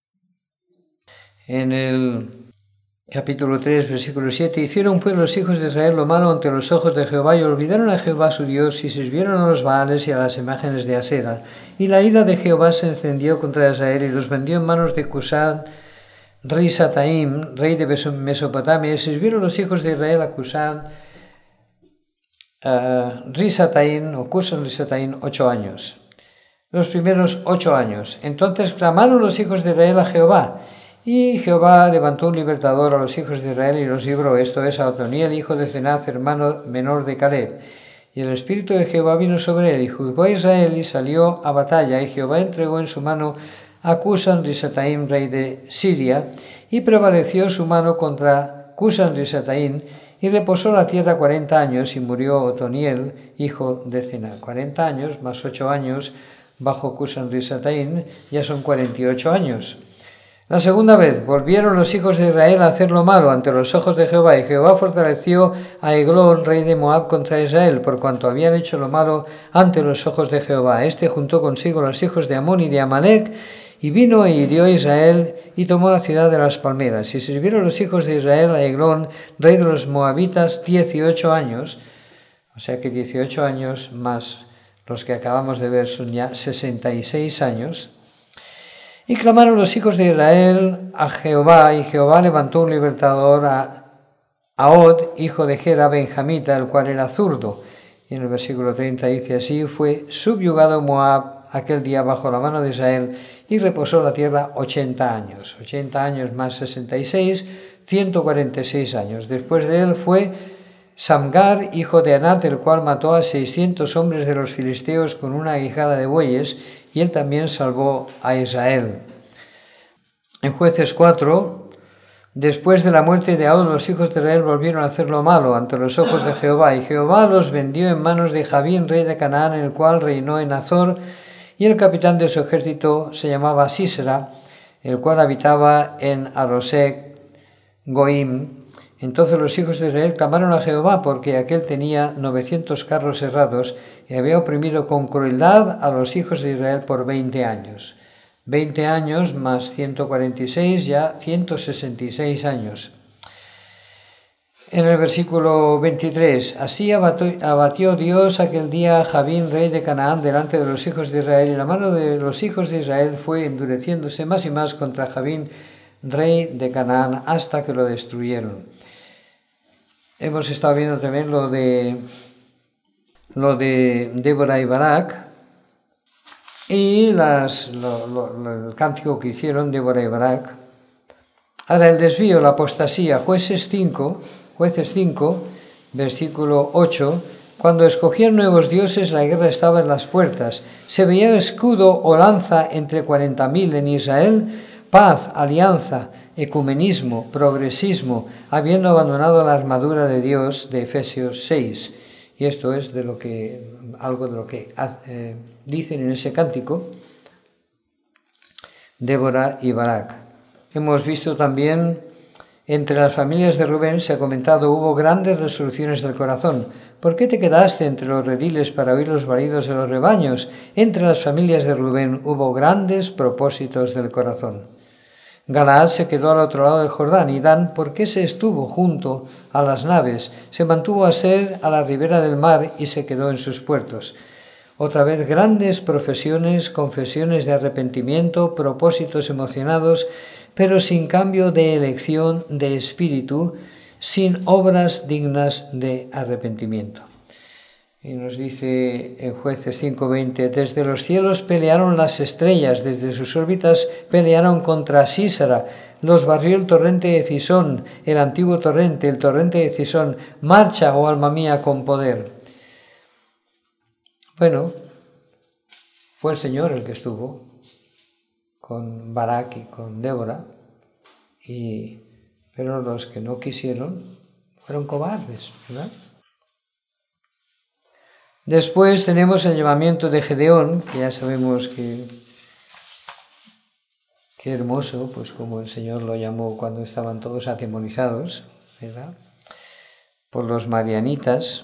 En el capítulo 3, versículo 7, hicieron pues los hijos de Israel lo malo ante los ojos de Jehová, y olvidaron a Jehová su Dios, y sirvieron a los Baales y a las imágenes de Asera. Y la ira de Jehová se encendió contra Israel, y los vendió en manos de Cusán Risataim, rey de Mesopotamia, y sirvieron los hijos de Israel a Cusán Risataim, o Cusán Risataim, 8 años. Los primeros 8 años. Entonces clamaron los hijos de Israel a Jehová, y Jehová levantó un libertador a los hijos de Israel y los libró, esto es, a Otoniel, hijo de Cenaz, hermano menor de Caleb. Y el espíritu de Jehová vino sobre él, y juzgó a Israel, y salió a batalla, y Jehová entregó en su mano a Cusán Risataim, rey de Siria, y prevaleció su mano contra Cusán Risataim, y reposó la tierra 40 años, y murió Otoniel, hijo de Cenaz. 40 años más 8 años bajo Cusán Risataim, ya son 48 años. La segunda vez volvieron los hijos de Israel a hacer lo malo ante los ojos de Jehová, y Jehová fortaleció a Eglón, rey de Moab, contra Israel, por cuanto habían hecho lo malo ante los ojos de Jehová. Este juntó consigo los hijos de Amón y de Amalec, y vino e hirió a Israel, y tomó la ciudad de las palmeras. Y sirvieron los hijos de Israel a Eglón, rey de los moabitas, 18 años, o sea que 18 años más los que acabamos de ver son ya 66 años. Y clamaron los hijos de Israel a Jehová, y Jehová levantó un libertador a Ahod, hijo de Gera, benjamita, el cual era zurdo. Y en el versículo 30 dice así: fue subyugado Moab aquel día bajo la mano de Israel, y reposó la tierra 80 años. 80 años más 66, 146 años. Después de él fue Samgar, hijo de Anat, el cual mató a 600 hombres de los filisteos con una aguijada de bueyes, y él también salvó a Israel. En Jueces 4, después de la muerte de Ahod, los hijos de Israel volvieron a hacer lo malo ante los ojos de Jehová, y Jehová los vendió en manos de Javín, rey de Canaán, el cual reinó en Azor, y el capitán de su ejército se llamaba Sísera, el cual habitaba en Arosek Goim. Entonces los hijos de Israel clamaron a Jehová, porque aquél tenía 900 carros herrados, y había oprimido con crueldad a los hijos de Israel por 20 años. 20 años más 146, ya 166 años. En el versículo 23, así abatió Dios aquel día a Javín, rey de Canaán, delante de los hijos de Israel, y la mano de los hijos de Israel fue endureciéndose más y más contra Javín, rey de Canaán, hasta que lo destruyeron. Hemos estado viendo también lo de Débora y Barak, y el cántico que hicieron Débora y Barak. Ahora el desvío, la apostasía, Jueces 5, versículo 8, Cuando escogían nuevos dioses, la guerra estaba en las puertas. Se veía escudo o lanza entre 40.000 en Israel, paz, alianza, ecumenismo, progresismo, habiendo abandonado la armadura de Dios de Efesios 6. Y esto es algo de lo que dicen en ese cántico Débora y Barak. Hemos visto también, entre las familias de Rubén, se ha comentado, hubo grandes resoluciones del corazón. ¿Por qué te quedaste entre los rediles para oír los balidos de los rebaños? Entre las familias de Rubén hubo grandes propósitos del corazón. Galaad se quedó al otro lado del Jordán, y Dan, ¿por qué se estuvo junto a las naves? Se mantuvo a ser a la ribera del mar y se quedó en sus puertos. Otra vez grandes profesiones, confesiones de arrepentimiento, propósitos emocionados, pero sin cambio de elección de espíritu, sin obras dignas de arrepentimiento. Y nos dice en Jueces 5:20, desde los cielos pelearon las estrellas, desde sus órbitas pelearon contra Sísara, los barrió el torrente de Cisón, el antiguo torrente, el torrente de Cisón, marcha, oh alma mía, con poder. Bueno, fue el Señor el que estuvo con Barak y con Débora, pero los que no quisieron fueron cobardes, ¿verdad? Después tenemos el llamamiento de Gedeón, que ya sabemos que qué hermoso, pues como el Señor lo llamó cuando estaban todos atemorizados, ¿verdad?, por los madianitas,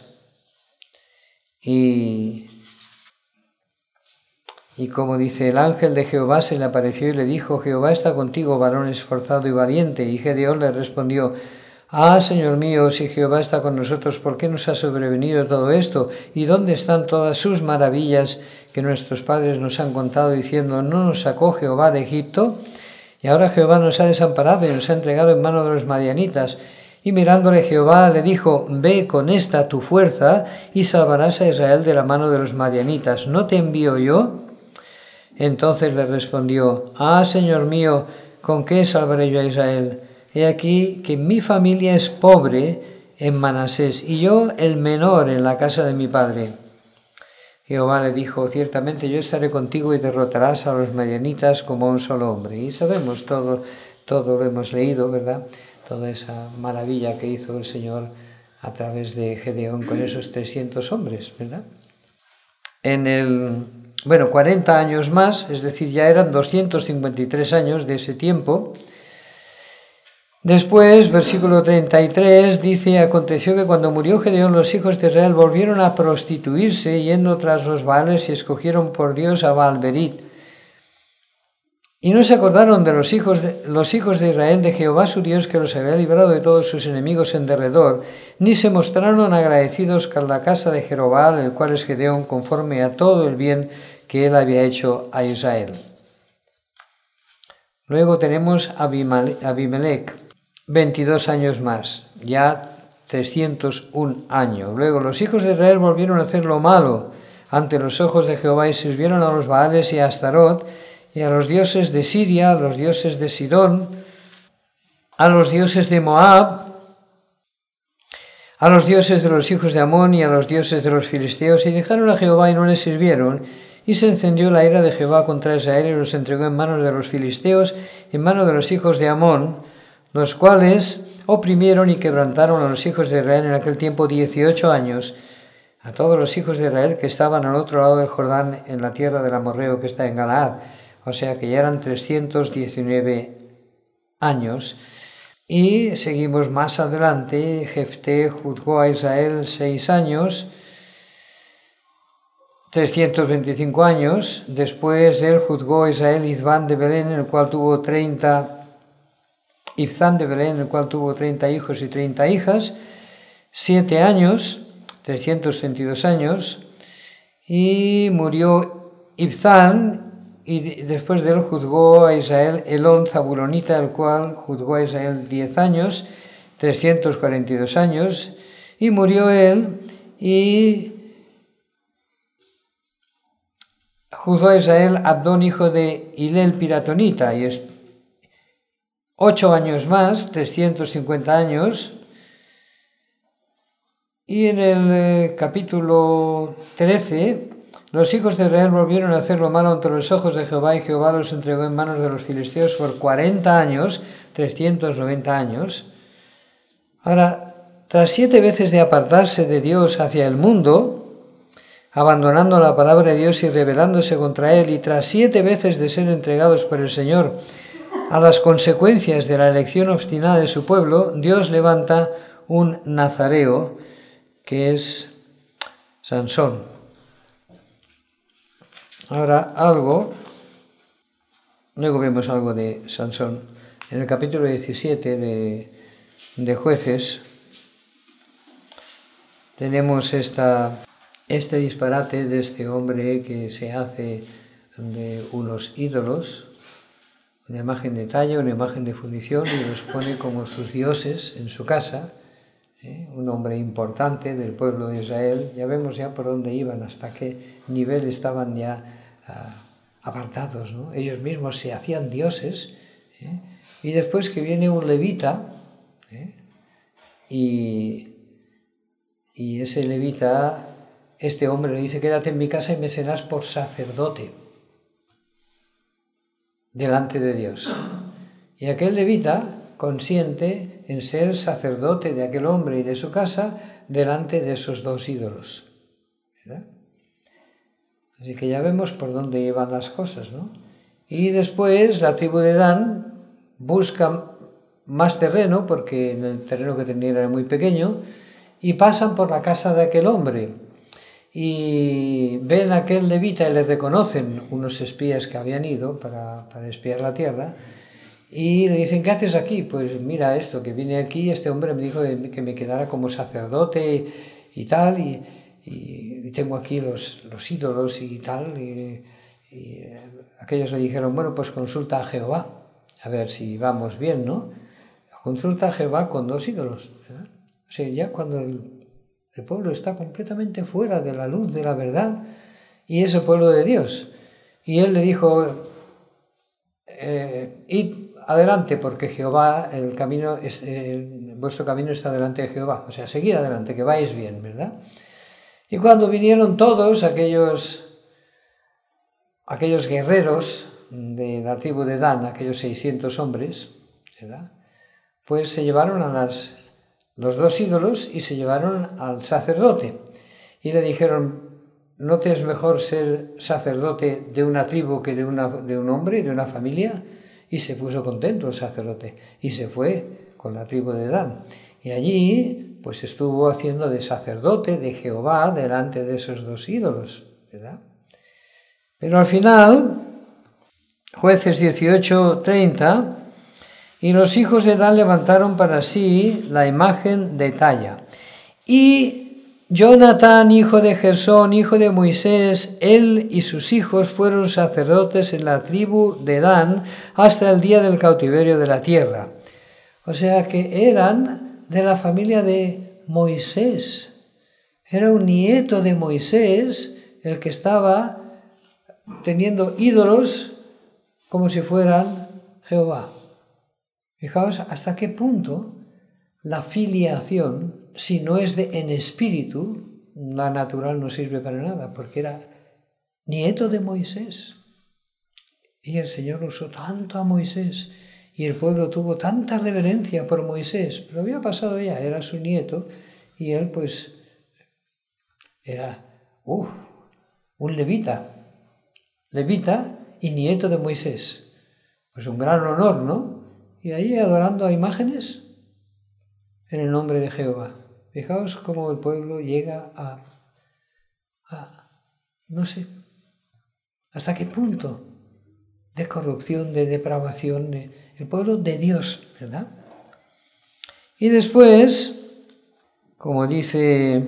y como dice, el ángel de Jehová se le apareció y le dijo, Jehová está contigo, varón esforzado y valiente. Y Gedeón le respondió, Señor mío, si Jehová está con nosotros, ¿por qué nos ha sobrevenido todo esto? ¿Y dónde están todas sus maravillas que nuestros padres nos han contado, diciendo, no nos sacó Jehová de Egipto? Y ahora Jehová nos ha desamparado y nos ha entregado en mano de los madianitas. Y mirándole Jehová le dijo, ve con esta tu fuerza y salvarás a Israel de la mano de los madianitas. ¿No te envío yo? Entonces le respondió, Señor mío, ¿con qué salvaré yo a Israel? He aquí que mi familia es pobre en Manasés, y yo el menor en la casa de mi padre. Jehová le dijo, ciertamente yo estaré contigo y derrotarás a los madianitas como un solo hombre. Y sabemos todo lo hemos leído, ¿verdad? Toda esa maravilla que hizo el Señor a través de Gedeón con esos 300 hombres, ¿verdad? 40 años más, es decir, ya eran 253 años de ese tiempo. Después, versículo 33, dice, aconteció que cuando murió Gedeón, los hijos de Israel volvieron a prostituirse, yendo tras los Baales, y escogieron por Dios a Baal-Berit. Y no se acordaron de los hijos de Israel, de Jehová su Dios, que los había librado de todos sus enemigos en derredor, ni se mostraron agradecidos con la casa de Jerobal, el cual es Gedeón, conforme a todo el bien que él había hecho a Israel. Luego tenemos Abimelech, 22 años más, ya 301 años. Luego los hijos de Israel volvieron a hacer lo malo ante los ojos de Jehová y sirvieron a los Baales y a Astarot, y a los dioses de Siria, a los dioses de Sidón, a los dioses de Moab, a los dioses de los hijos de Amón y a los dioses de los filisteos, y dejaron a Jehová y no le sirvieron, y se encendió la ira de Jehová contra Israel y los entregó en manos de los filisteos, en manos de los hijos de Amón, los cuales oprimieron y quebrantaron a los hijos de Israel en aquel tiempo 18 años, a todos los hijos de Israel que estaban al otro lado del Jordán, en la tierra del amorreo que está en Galaad. O sea que ya eran 319 años. Y seguimos más adelante. Jefté juzgó a Israel 6 años, 325 años. Después de él juzgó a Israel Ibzán de Belén, en el cual tuvo 30 hijos y 30 hijas. 7 años, 332 años. Y murió Ibzán. Y después de él juzgó a Israel Elón Zabulonita, el cual juzgó a Israel 10 años, 342 años, y murió él, y juzgó a Israel Abdón, hijo de Hilel Piratonita, y 8 años más, 350 años, Y en el capítulo 13, los hijos de Israel volvieron a hacer lo malo ante los ojos de Jehová, y Jehová los entregó en manos de los filisteos por 40 años, 390 años. Ahora, tras 7 veces de apartarse de Dios hacia el mundo, abandonando la palabra de Dios y rebelándose contra él, y tras 7 veces de ser entregados por el Señor a las consecuencias de la elección obstinada de su pueblo, Dios levanta un nazareo, que es Sansón. Ahora luego vemos algo de Sansón. En el capítulo 17 de Jueces tenemos este disparate de este hombre que se hace de unos ídolos, una imagen de talla, una imagen de fundición, y los pone como sus dioses en su casa. Un hombre importante del pueblo de Israel. Ya vemos ya por dónde iban, hasta qué nivel estaban ya apartados, ¿no? Ellos mismos se hacían dioses, y después que viene un levita, y ese levita, este hombre le dice: quédate en mi casa y me serás por sacerdote delante de Dios. Y aquel levita consiente en ser sacerdote de aquel hombre y de su casa delante de esos 2 ídolos, ¿verdad? Así que ya vemos por dónde iban las cosas, ¿no? Y después la tribu de Dan busca más terreno, porque el terreno que tenían era muy pequeño, y pasan por la casa de aquel hombre y ven a aquel levita y le reconocen unos espías que habían ido para espiar la tierra. Y le dicen: ¿qué haces aquí? Pues mira esto, que vine aquí, este hombre me dijo que me quedara como sacerdote y tal, y tengo aquí los ídolos y tal. Y aquellos le dijeron: bueno, pues consulta a Jehová, a ver si vamos bien, ¿no? Consulta a Jehová con 2 ídolos, ¿verdad? O sea, ya cuando el pueblo está completamente fuera de la luz de la verdad, y es el pueblo de Dios. Y él le dijo: id adelante, porque Jehová, vuestro camino está delante de Jehová. O sea, seguid adelante, que vais bien, ¿verdad? Y cuando vinieron todos aquellos guerreros de la tribu de Dan, aquellos 600 hombres, ¿verdad? Pues se llevaron a los 2 ídolos y se llevaron al sacerdote. Y le dijeron: ¿no te es mejor ser sacerdote de una tribu que de un hombre, de una familia? Y se puso contento el sacerdote y se fue con la tribu de Dan. Y allí pues estuvo haciendo de sacerdote de Jehová delante de esos 2 ídolos, ¿verdad? Pero al final, Jueces 18:30, y los hijos de Dan levantaron para sí la imagen de talla. Y Jonatán, hijo de Gersón, hijo de Moisés, él y sus hijos fueron sacerdotes en la tribu de Dan hasta el día del cautiverio de la tierra. O sea que eran de la familia de Moisés. Era un nieto de Moisés el que estaba teniendo ídolos como si fueran Jehová. Fijaos hasta qué punto la filiación, si no es en espíritu, la natural no sirve para nada, porque era nieto de Moisés. Y el Señor usó tanto a Moisés, y el pueblo tuvo tanta reverencia por Moisés, pero había pasado ya, era su nieto, y él pues era un levita y nieto de Moisés. Pues un gran honor, ¿no? Y ahí adorando a imágenes en el nombre de Jehová. Fijaos cómo el pueblo llega a no sé, hasta qué punto de corrupción, de depravación, el pueblo de Dios, ¿verdad? Y después, como dice,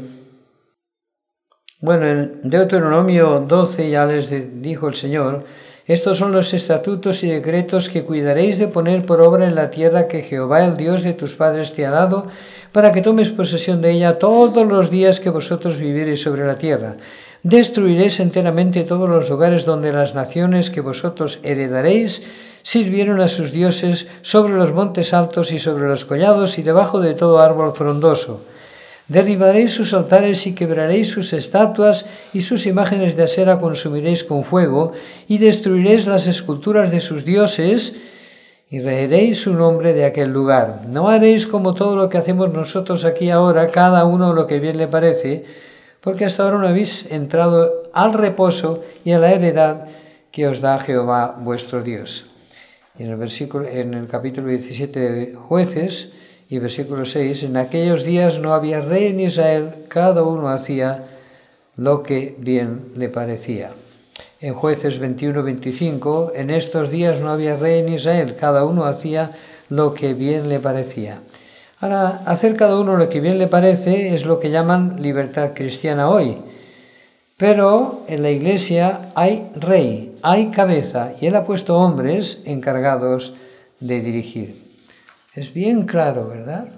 en Deuteronomio 12 ya les dijo el Señor: estos son los estatutos y decretos que cuidaréis de poner por obra en la tierra que Jehová, el Dios de tus padres, te ha dado, para que tomes posesión de ella todos los días que vosotros viviereis sobre la tierra. Destruiréis enteramente todos los lugares donde las naciones que vosotros heredaréis sirvieron a sus dioses, sobre los montes altos y sobre los collados y debajo de todo árbol frondoso. Derribaréis sus altares y quebraréis sus estatuas, y sus imágenes de acera consumiréis con fuego, y destruiréis las esculturas de sus dioses, y reheréis su nombre de aquel lugar. No haréis como todo lo que hacemos nosotros aquí ahora, cada uno lo que bien le parece, porque hasta ahora no habéis entrado al reposo y a la heredad que os da Jehová vuestro Dios. Y en el capítulo 17 de Jueces y versículo 6, en aquellos días no había rey en Israel, cada uno hacía lo que bien le parecía. En Jueces 21-25, en estos días no había rey en Israel, cada uno hacía lo que bien le parecía. Ahora, hacer cada uno lo que bien le parece es lo que llaman libertad cristiana hoy. Pero en la Iglesia hay rey, hay cabeza, y Él ha puesto hombres encargados de dirigir. Es bien claro, ¿verdad?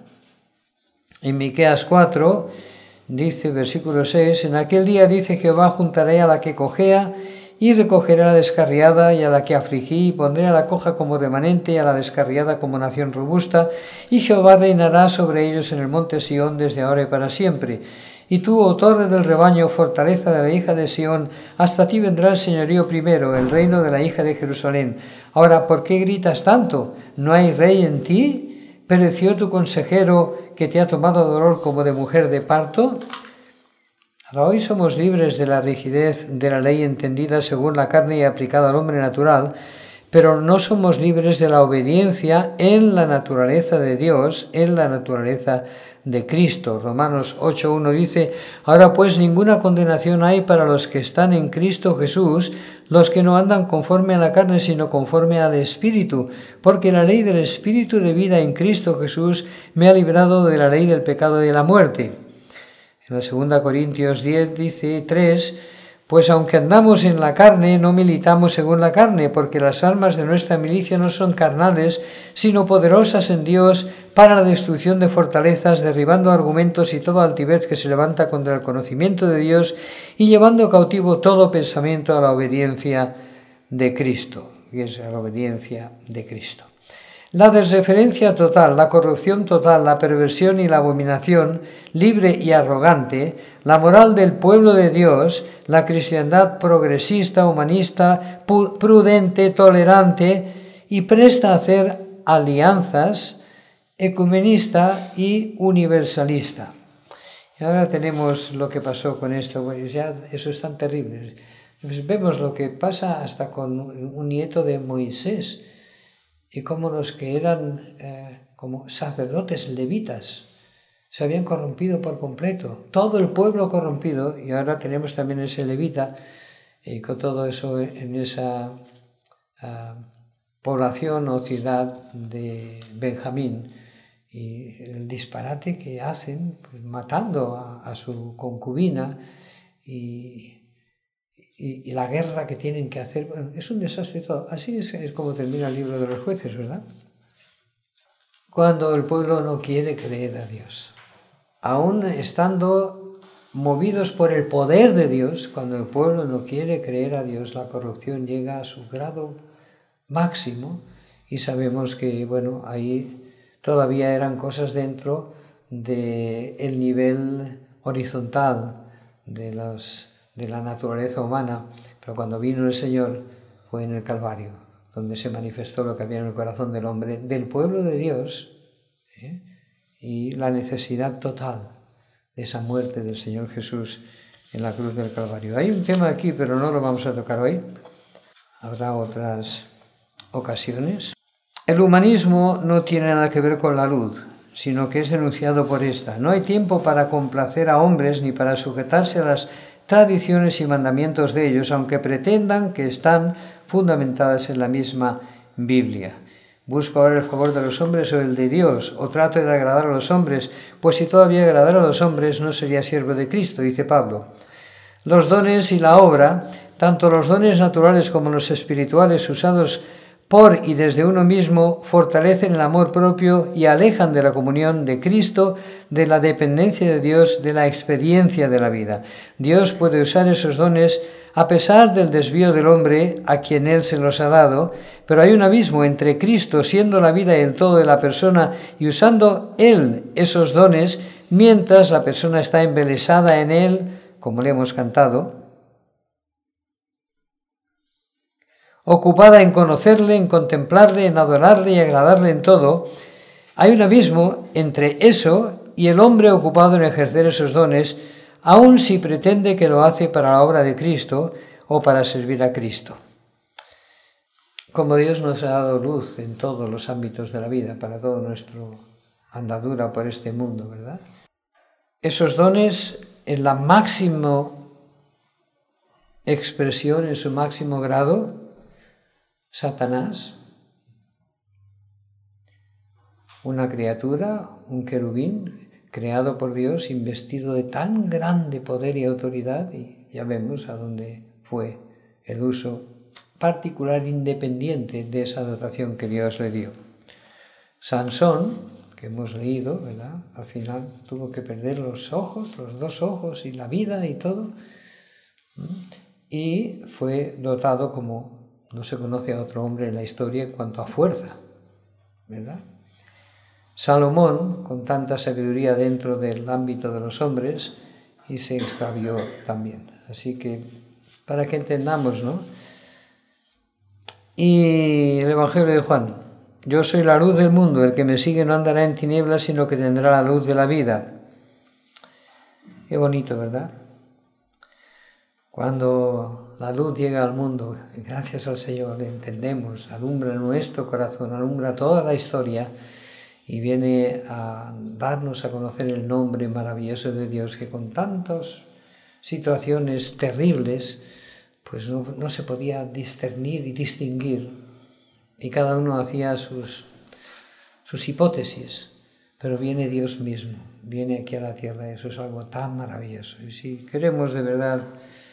En Miqueas 4 dice, versículo 6, en aquel día dice Jehová, juntaré a la que cojea, y recogeré a la descarriada y a la que afligí, y pondré a la coja como remanente y a la descarriada como nación robusta, y Jehová reinará sobre ellos en el monte Sión desde ahora y para siempre. Y tú, oh torre del rebaño, fortaleza de la hija de Sión, hasta ti vendrá el señorío primero, el reino de la hija de Jerusalén. Ahora, ¿por qué gritas tanto? ¿No hay rey en ti? ¿Pereció tu consejero que te ha tomado dolor como de mujer de parto? Ahora, hoy somos libres de la rigidez de la ley entendida según la carne y aplicada al hombre natural, pero no somos libres de la obediencia en la naturaleza de Dios, en la naturaleza de Cristo. Romanos 8:1 dice, ahora pues ninguna condenación hay para los que están en Cristo Jesús, los que no andan conforme a la carne, sino conforme al Espíritu, porque la ley del Espíritu de vida en Cristo Jesús me ha librado de la ley del pecado y de la muerte. En la 2 Corintios 10 dice 3, pues aunque andamos en la carne, no militamos según la carne, porque las armas de nuestra milicia no son carnales, sino poderosas en Dios para la destrucción de fortalezas, derribando argumentos y toda altivez que se levanta contra el conocimiento de Dios y llevando cautivo todo pensamiento a la obediencia de Cristo. Y es a la obediencia de Cristo. La desreferencia total, la corrupción total, la perversión y la abominación, libre y arrogante, la moral del pueblo de Dios, la cristiandad progresista, humanista, prudente, tolerante y presta a hacer alianzas, ecumenista y universalista. Y ahora tenemos lo que pasó con esto, pues ya eso es tan terrible. Pues vemos lo que pasa hasta con un nieto de Moisés, y cómo los que eran como sacerdotes levitas se habían corrompido por completo, todo el pueblo corrompido, y ahora tenemos también ese levita, y con todo eso en esa población o ciudad de Benjamín, y el disparate que hacen, pues, matando a su concubina, y la guerra que tienen que hacer, bueno, es un desastre todo. Así es como termina el libro de los Jueces, ¿verdad? Cuando el pueblo no quiere creer a Dios, aún estando movidos por el poder de Dios, cuando el pueblo no quiere creer a Dios, la corrupción llega a su grado máximo, y sabemos que, bueno, ahí todavía eran cosas dentro del nivel horizontal de la naturaleza humana, pero cuando vino el Señor fue en el Calvario, donde se manifestó lo que había en el corazón del hombre, del pueblo de Dios, y la necesidad total de esa muerte del Señor Jesús en la cruz del Calvario. Hay un tema aquí, pero no lo vamos a tocar hoy. Habrá otras ocasiones. El humanismo no tiene nada que ver con la luz, sino que es denunciado por esta. No hay tiempo para complacer a hombres ni para sujetarse a las tradiciones y mandamientos de ellos, aunque pretendan que están fundamentadas en la misma Biblia. ¿Busco ahora el favor de los hombres o el de Dios? ¿O trato de agradar a los hombres? Pues si todavía agradara a los hombres, no sería siervo de Cristo, dice Pablo. Los dones y la obra, tanto los dones naturales como los espirituales usados por y desde uno mismo, fortalecen el amor propio y alejan de la comunión de Cristo, de la dependencia de Dios, de la experiencia de la vida. Dios puede usar esos dones a pesar del desvío del hombre a quien Él se los ha dado, pero hay un abismo entre Cristo siendo la vida y el todo de la persona y usando Él esos dones mientras la persona está embelesada en él, como le hemos cantado, ocupada en conocerle, en contemplarle, en adorarle y agradarle en todo, hay un abismo entre eso y el hombre ocupado en ejercer esos dones, aun si pretende que lo hace para la obra de Cristo o para servir a Cristo. Como Dios nos ha dado luz en todos los ámbitos de la vida, para toda nuestra andadura por este mundo, ¿verdad? Esos dones en la máxima expresión, en su máximo grado, Satanás, una criatura, un querubín, creado por Dios, investido de tan grande poder y autoridad, y ya vemos a dónde fue el uso particular, independiente de esa dotación que Dios le dio. Sansón, que hemos leído, ¿verdad? Al final tuvo que perder los ojos, los dos ojos y la vida y todo, y fue dotado como no se conoce a otro hombre en la historia en cuanto a fuerza, ¿verdad? Salomón, con tanta sabiduría dentro del ámbito de los hombres, y se extravió también. Así que, para que entendamos, ¿no? Y el Evangelio de Juan: yo soy la luz del mundo, el que me sigue no andará en tinieblas, sino que tendrá la luz de la vida. Qué bonito, ¿verdad? Cuando la luz llega al mundo, gracias al Señor, le entendemos, alumbra nuestro corazón, alumbra toda la historia y viene a darnos a conocer el nombre maravilloso de Dios, que con tantas situaciones terribles, pues no se podía discernir y distinguir, y cada uno hacía sus hipótesis, pero viene Dios mismo, viene aquí a la tierra, y eso es algo tan maravilloso. Y si queremos de verdad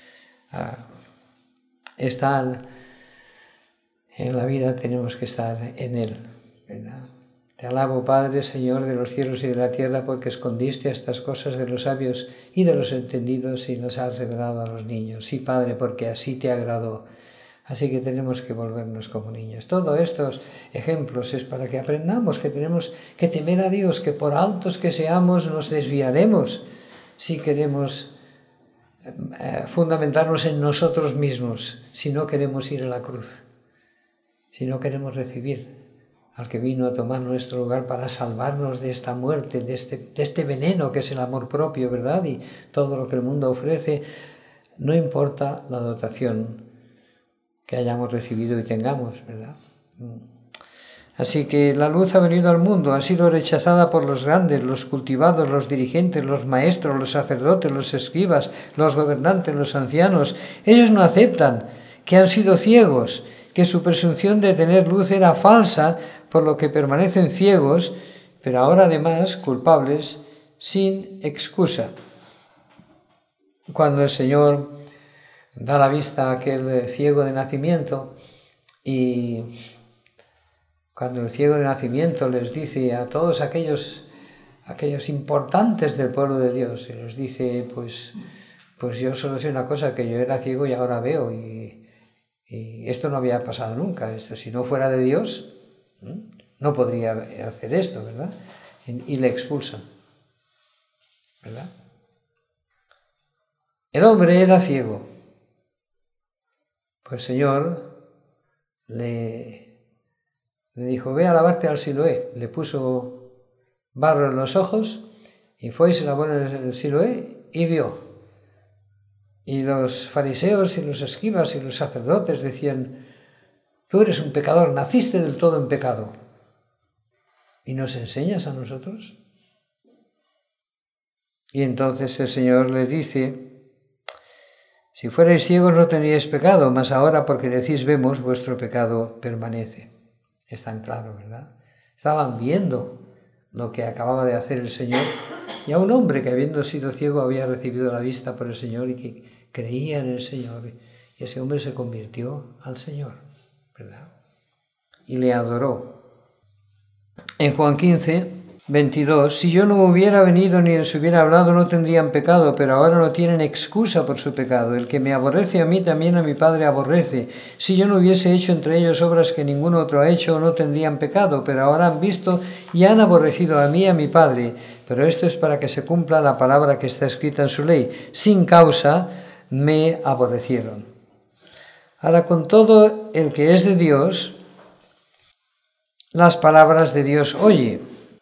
estar en la vida, tenemos que estar en Él, ¿verdad? Te alabo, Padre, Señor de los cielos y de la tierra, porque escondiste estas cosas de los sabios y de los entendidos y las has revelado a los niños. Sí, Padre, porque así te agradó. Así que tenemos que volvernos como niños. Todos estos ejemplos es para que aprendamos que tenemos que temer a Dios, que por altos que seamos nos desviaremos si queremos fundamentarnos en nosotros mismos, si no queremos ir a la cruz, si no queremos recibir al que vino a tomar nuestro lugar para salvarnos de esta muerte, de este veneno que es el amor propio, ¿verdad? Y todo lo que el mundo ofrece, no importa la dotación que hayamos recibido y tengamos, ¿verdad? Así que la luz ha venido al mundo, ha sido rechazada por los grandes, los cultivados, los dirigentes, los maestros, los sacerdotes, los escribas, los gobernantes, los ancianos. Ellos no aceptan que han sido ciegos, que su presunción de tener luz era falsa, por lo que permanecen ciegos, pero ahora además culpables, sin excusa. Cuando el Señor da la vista a aquel ciego de nacimiento, y cuando el ciego de nacimiento les dice a todos aquellos importantes del pueblo de Dios, y les dice, pues yo solo sé una cosa, que yo era ciego y ahora veo, y esto no había pasado nunca. Esto, si no fuera de Dios, no podría hacer esto, ¿verdad? Y le expulsan, ¿verdad? El hombre era ciego. Pues el Señor le dijo, ve a lavarte al Siloé. Le puso barro en los ojos y fue y se lavó en el Siloé y vio. Y los fariseos y los escribas y los sacerdotes decían, tú eres un pecador, naciste del todo en pecado. ¿Y nos enseñas a nosotros? Y entonces el Señor les dice, si fuerais ciegos no tendríais pecado, mas ahora porque decís vemos, vuestro pecado permanece. Es tan claro, ¿verdad? Estaban viendo lo que acababa de hacer el Señor, y a un hombre que habiendo sido ciego había recibido la vista por el Señor y que creía en el Señor, y ese hombre se convirtió al Señor, ¿verdad? Y le adoró. En Juan 15 22. Si yo no hubiera venido ni les hubiera hablado, no tendrían pecado, pero ahora no tienen excusa por su pecado. El que me aborrece a mí, también a mi Padre aborrece. Si yo no hubiese hecho entre ellos obras que ningún otro ha hecho, no tendrían pecado, pero ahora han visto y han aborrecido a mí y a mi Padre. Pero esto es para que se cumpla la palabra que está escrita en su ley. Sin causa me aborrecieron. Ahora, con todo el que es de Dios, las palabras de Dios oye.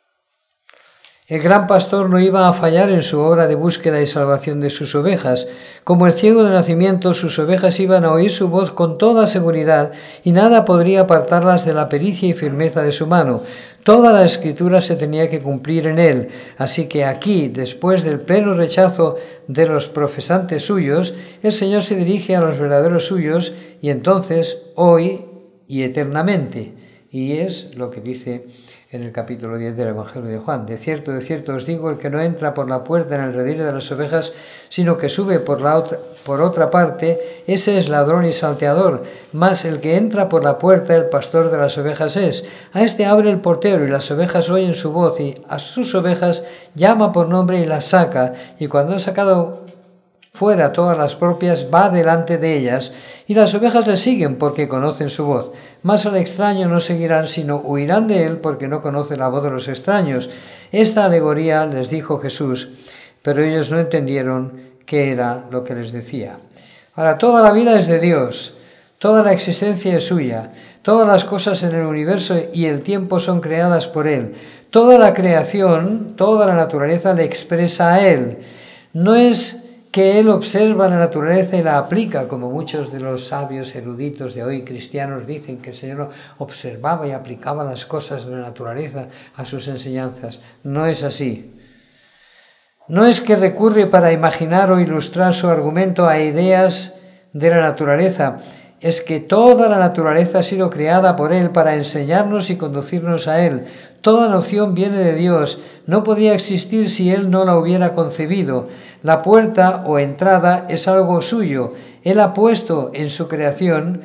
El gran pastor no iba a fallar en su obra de búsqueda y salvación de sus ovejas. Como el ciego de nacimiento, sus ovejas iban a oír su voz con toda seguridad y nada podría apartarlas de la pericia y firmeza de su mano. Toda la Escritura se tenía que cumplir en él. Así que aquí, después del pleno rechazo de los profesantes suyos, el Señor se dirige a los verdaderos suyos y entonces, hoy y eternamente. Y es lo que dice en el capítulo 10 del Evangelio de Juan. De cierto os digo, el que no entra por la puerta en el redil de las ovejas, sino que sube por otra parte, ese es ladrón y salteador. Mas el que entra por la puerta, el pastor de las ovejas es. A este abre el portero, y las ovejas oyen su voz, y a sus ovejas llama por nombre y las saca. Y cuando ha sacado fuera todas las propias, va delante de ellas, y las ovejas le siguen porque conocen su voz. Mas al extraño no seguirán, sino huirán de él porque no conocen la voz de los extraños. Esta alegoría les dijo Jesús, pero ellos no entendieron qué era lo que les decía. Ahora, toda la vida es de Dios, toda la existencia es suya, todas las cosas en el universo y el tiempo son creadas por Él. Toda la creación, toda la naturaleza le expresa a Él. No es que Él observa la naturaleza y la aplica, como muchos de los sabios eruditos de hoy cristianos dicen, que el Señor observaba y aplicaba las cosas de la naturaleza a sus enseñanzas. No es así. No es que recurre para imaginar o ilustrar su argumento a ideas de la naturaleza, es que toda la naturaleza ha sido creada por Él para enseñarnos y conducirnos a Él. Toda noción viene de Dios, no podría existir si Él no la hubiera concebido. La puerta o entrada es algo suyo. Él ha puesto en su creación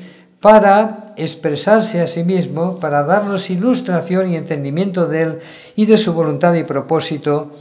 para expresarse a sí mismo, para darnos ilustración y entendimiento de Él y de su voluntad y propósito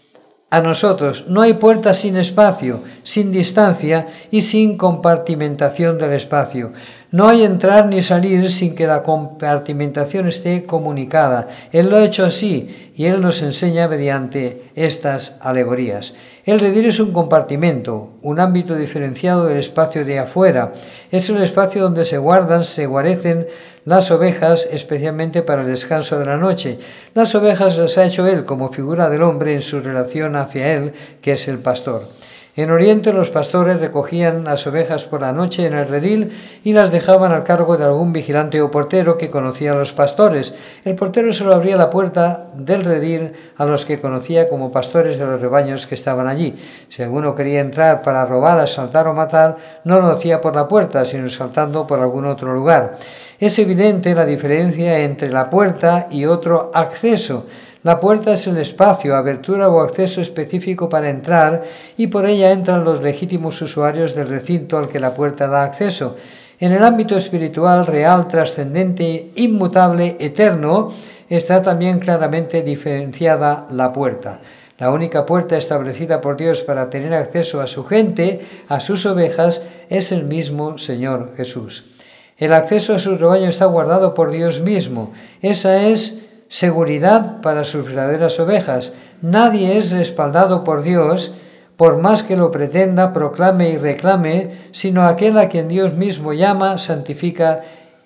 a nosotros. No hay puerta sin espacio, sin distancia y sin compartimentación del espacio. No hay entrar ni salir sin que la compartimentación esté comunicada. Él lo ha hecho así y Él nos enseña mediante estas alegorías. El redil es un compartimento, un ámbito diferenciado del espacio de afuera. Es el espacio donde se guarecen las ovejas, especialmente para el descanso de la noche. Las ovejas las ha hecho Él como figura del hombre en su relación hacia Él, que es el pastor. En Oriente los pastores recogían las ovejas por la noche en el redil y las dejaban al cargo de algún vigilante o portero que conocía a los pastores. El portero solo abría la puerta del redil a los que conocía como pastores de los rebaños que estaban allí. Si alguno quería entrar para robar, asaltar o matar, no lo hacía por la puerta, sino saltando por algún otro lugar. Es evidente la diferencia entre la puerta y otro acceso. La puerta es el espacio, abertura o acceso específico para entrar y por ella entran los legítimos usuarios del recinto al que la puerta da acceso. En el ámbito espiritual, real, trascendente, inmutable, eterno, está también claramente diferenciada la puerta. La única puerta establecida por Dios para tener acceso a su gente, a sus ovejas, es el mismo Señor Jesús. El acceso a su rebaño está guardado por Dios mismo. Esa es seguridad para sus verdaderas ovejas. Nadie es respaldado por Dios, por más que lo pretenda, proclame y reclame, sino aquel a quien Dios mismo llama, santifica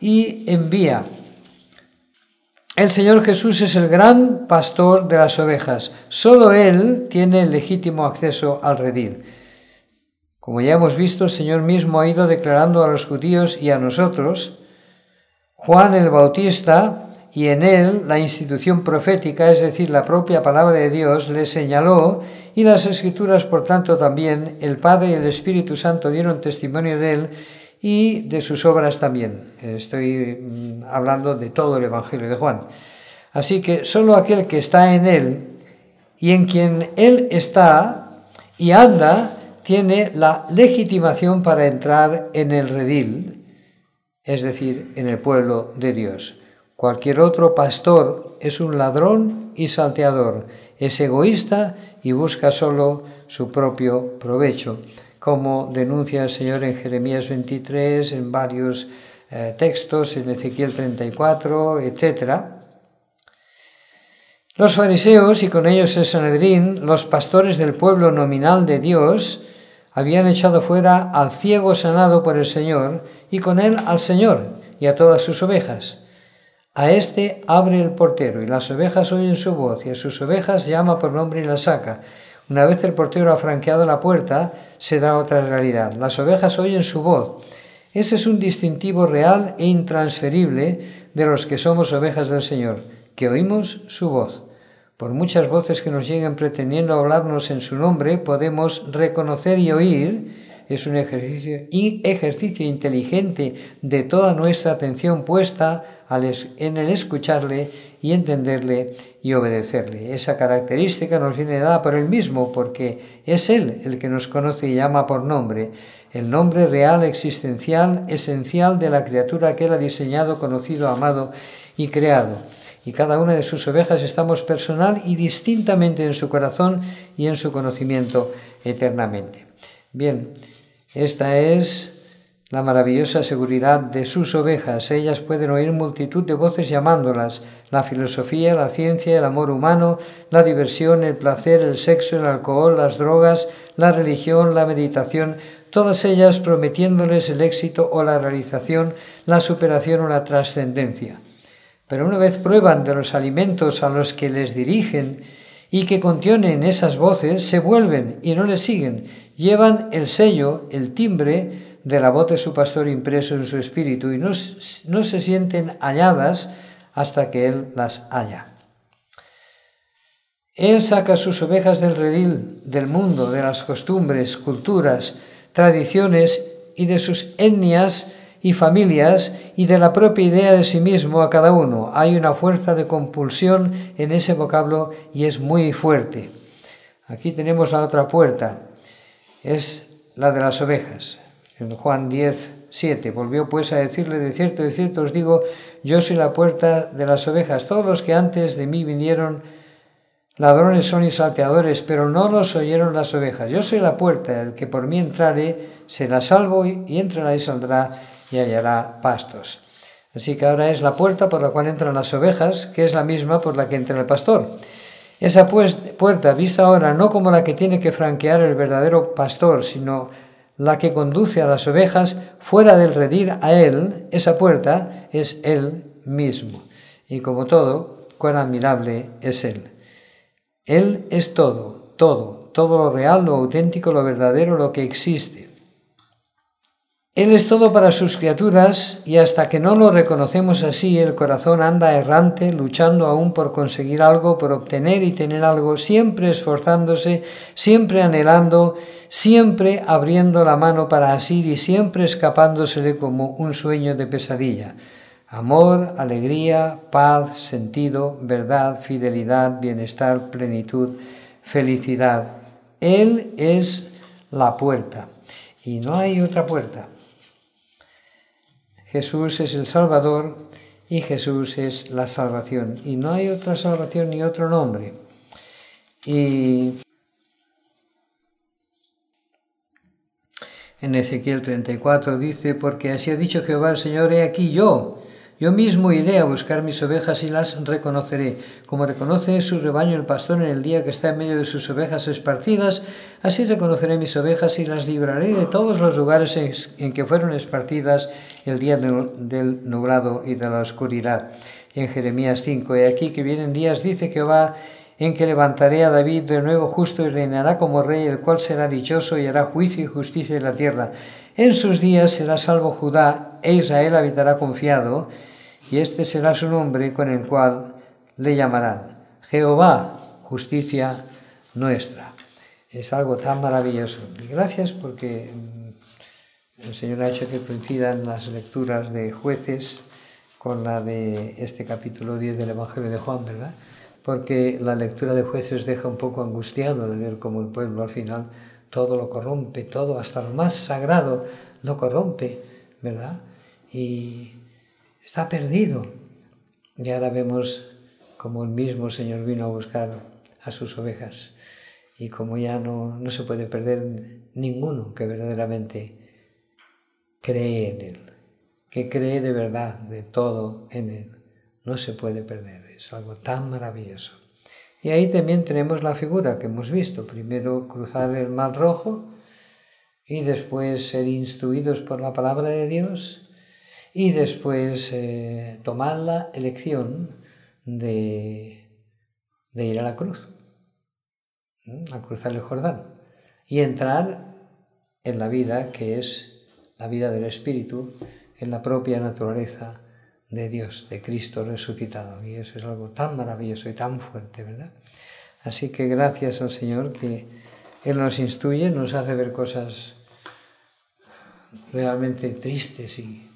y envía. El Señor Jesús es el gran pastor de las ovejas. Solo Él tiene el legítimo acceso al redil. Como ya hemos visto, el Señor mismo ha ido declarando a los judíos y a nosotros, Juan el Bautista, y en él la institución profética, es decir, la propia palabra de Dios, le señaló, y las Escrituras, por tanto, también, el Padre y el Espíritu Santo dieron testimonio de él y de sus obras también. Estoy hablando de todo el Evangelio de Juan. Así que solo aquel que está en él y en quien él está y anda, tiene la legitimación para entrar en el redil, es decir, en el pueblo de Dios. Cualquier otro pastor es un ladrón y salteador, es egoísta y busca solo su propio provecho, como denuncia el Señor en Jeremías 23, en varios textos, en Ezequiel 34, etc. Los fariseos, y con ellos el Sanedrín, los pastores del pueblo nominal de Dios, habían echado fuera al ciego sanado por el Señor, y con él al Señor y a todas sus ovejas. A éste abre el portero, y las ovejas oyen su voz, y a sus ovejas llama por nombre y las saca. Una vez el portero ha franqueado la puerta, se da otra realidad. Las ovejas oyen su voz. Ese es un distintivo real e intransferible de los que somos ovejas del Señor, que oímos su voz. Por muchas voces que nos lleguen pretendiendo hablarnos en su nombre, podemos reconocer y oír. Es un ejercicio inteligente de toda nuestra atención puesta en el escucharle y entenderle y obedecerle. Esa característica nos viene dada por él mismo, porque es él el que nos conoce y llama por nombre, el nombre real, existencial, esencial de la criatura que él ha diseñado, conocido, amado y creado. Y cada una de sus ovejas estamos personal y distintamente en su corazón y en su conocimiento eternamente. Bien, esta es la maravillosa seguridad de sus ovejas. Ellas pueden oír multitud de voces llamándolas: la filosofía, la ciencia, el amor humano, la diversión, el placer, el sexo, el alcohol, las drogas, la religión, la meditación, todas ellas prometiéndoles el éxito o la realización, la superación o la trascendencia. Pero una vez prueban de los alimentos a los que les dirigen y que contienen esas voces, se vuelven y no les siguen. Llevan el sello, el timbre de la voz de su pastor impreso en su espíritu y no se sienten halladas hasta que él las halla. Él saca sus ovejas del redil, del mundo, de las costumbres, culturas, tradiciones y de sus etnias y familias y de la propia idea de sí mismo a cada uno. Hay una fuerza de compulsión en ese vocablo y es muy fuerte. Aquí tenemos la otra puerta, es la de las ovejas. En Juan 10:7, volvió pues a decirle: de cierto os digo, yo soy la puerta de las ovejas. Todos los que antes de mí vinieron ladrones son y salteadores, pero no los oyeron las ovejas. Yo soy la puerta, el que por mí entrare será salvo y entrará y saldrá y hallará pastos. Así que ahora es la puerta por la cual entran las ovejas, que es la misma por la que entra el pastor. Esa puerta, vista ahora no como la que tiene que franquear el verdadero pastor, sino la que conduce a las ovejas fuera del redil a él, esa puerta es él mismo. Y como todo, cuán admirable es él. Él es todo lo real, lo auténtico, lo verdadero, lo que existe. Él es todo para sus criaturas y hasta que no lo reconocemos así, el corazón anda errante, luchando aún por conseguir algo, por obtener y tener algo, siempre esforzándose, siempre anhelando, siempre abriendo la mano para asir y siempre escapándosele como un sueño de pesadilla. Amor, alegría, paz, sentido, verdad, fidelidad, bienestar, plenitud, felicidad. Él es la puerta y no hay otra puerta. Jesús es el Salvador y Jesús es la salvación. Y no hay otra salvación ni otro nombre. Y en Ezequiel 34 dice: porque así ha dicho Jehová el Señor, he aquí yo mismo iré a buscar mis ovejas y las reconoceré. Como reconoce su rebaño el pastor en el día que está en medio de sus ovejas esparcidas, así reconoceré mis ovejas y las libraré de todos los lugares en que fueron esparcidas el día del nublado y de la oscuridad. En Jeremías 5, he aquí que vienen días, dice Jehová, en que levantaré a David de nuevo justo y reinará como rey, el cual será dichoso y hará juicio y justicia en la tierra. En sus días será salvo Judá e Israel habitará confiado, y este será su nombre con el cual le llamarán Jehová, justicia nuestra. Es algo tan maravilloso. Y gracias porque el Señor ha hecho que coincidan las lecturas de Jueces con la de este capítulo 10 del Evangelio de Juan, ¿verdad? Porque la lectura de Jueces deja un poco angustiado de ver cómo el pueblo al final todo lo corrompe, todo, hasta lo más sagrado lo corrompe, ¿verdad? Y está perdido. Y ahora vemos como el mismo Señor vino a buscar a sus ovejas. Y como ya no se puede perder ninguno que verdaderamente cree en Él, que cree de verdad, de todo en Él, no se puede perder. Es algo tan maravilloso. Y ahí también tenemos la figura que hemos visto. Primero cruzar el Mar Rojo y después ser instruidos por la palabra de Dios y después tomar la elección de ir a la cruz, a cruzar el Jordán y entrar en la vida que es la vida del Espíritu, en la propia naturaleza de Dios, de Cristo resucitado. Y eso es algo tan maravilloso y tan fuerte, ¿verdad? Así que gracias al Señor que Él nos instruye, nos hace ver cosas realmente tristes y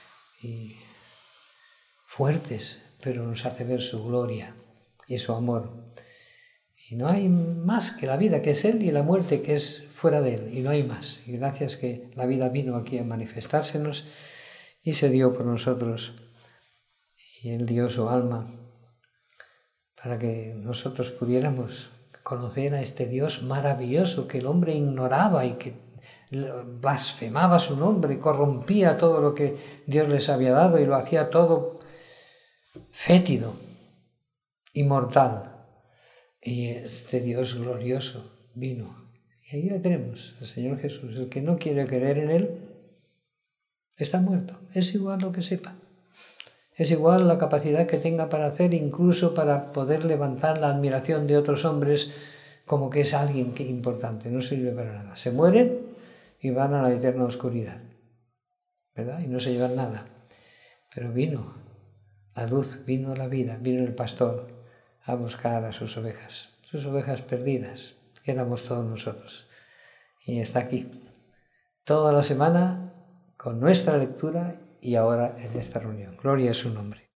fuertes, pero nos hace ver su gloria y su amor. Y no hay más que la vida que es Él y la muerte que es fuera de Él, y no hay más. Y gracias que la vida vino aquí a manifestársenos y se dio por nosotros, y Él dio su alma para que nosotros pudiéramos conocer a este Dios maravilloso que el hombre ignoraba y que blasfemaba su nombre, corrompía todo lo que Dios les había dado y lo hacía todo fétido y mortal. Y este Dios glorioso vino. Y ahí le tenemos, el Señor Jesús. El que no quiere creer en Él está muerto. Es igual lo que sepa. Es igual la capacidad que tenga para hacer, incluso para poder levantar la admiración de otros hombres como que es alguien importante. No sirve para nada. Se mueren y van a la eterna oscuridad, ¿verdad? Y no se llevan nada. Pero vino la luz, vino la vida, vino el pastor a buscar a sus ovejas perdidas, que éramos todos nosotros. Y está aquí, toda la semana, con nuestra lectura y ahora en esta reunión. Gloria a su nombre.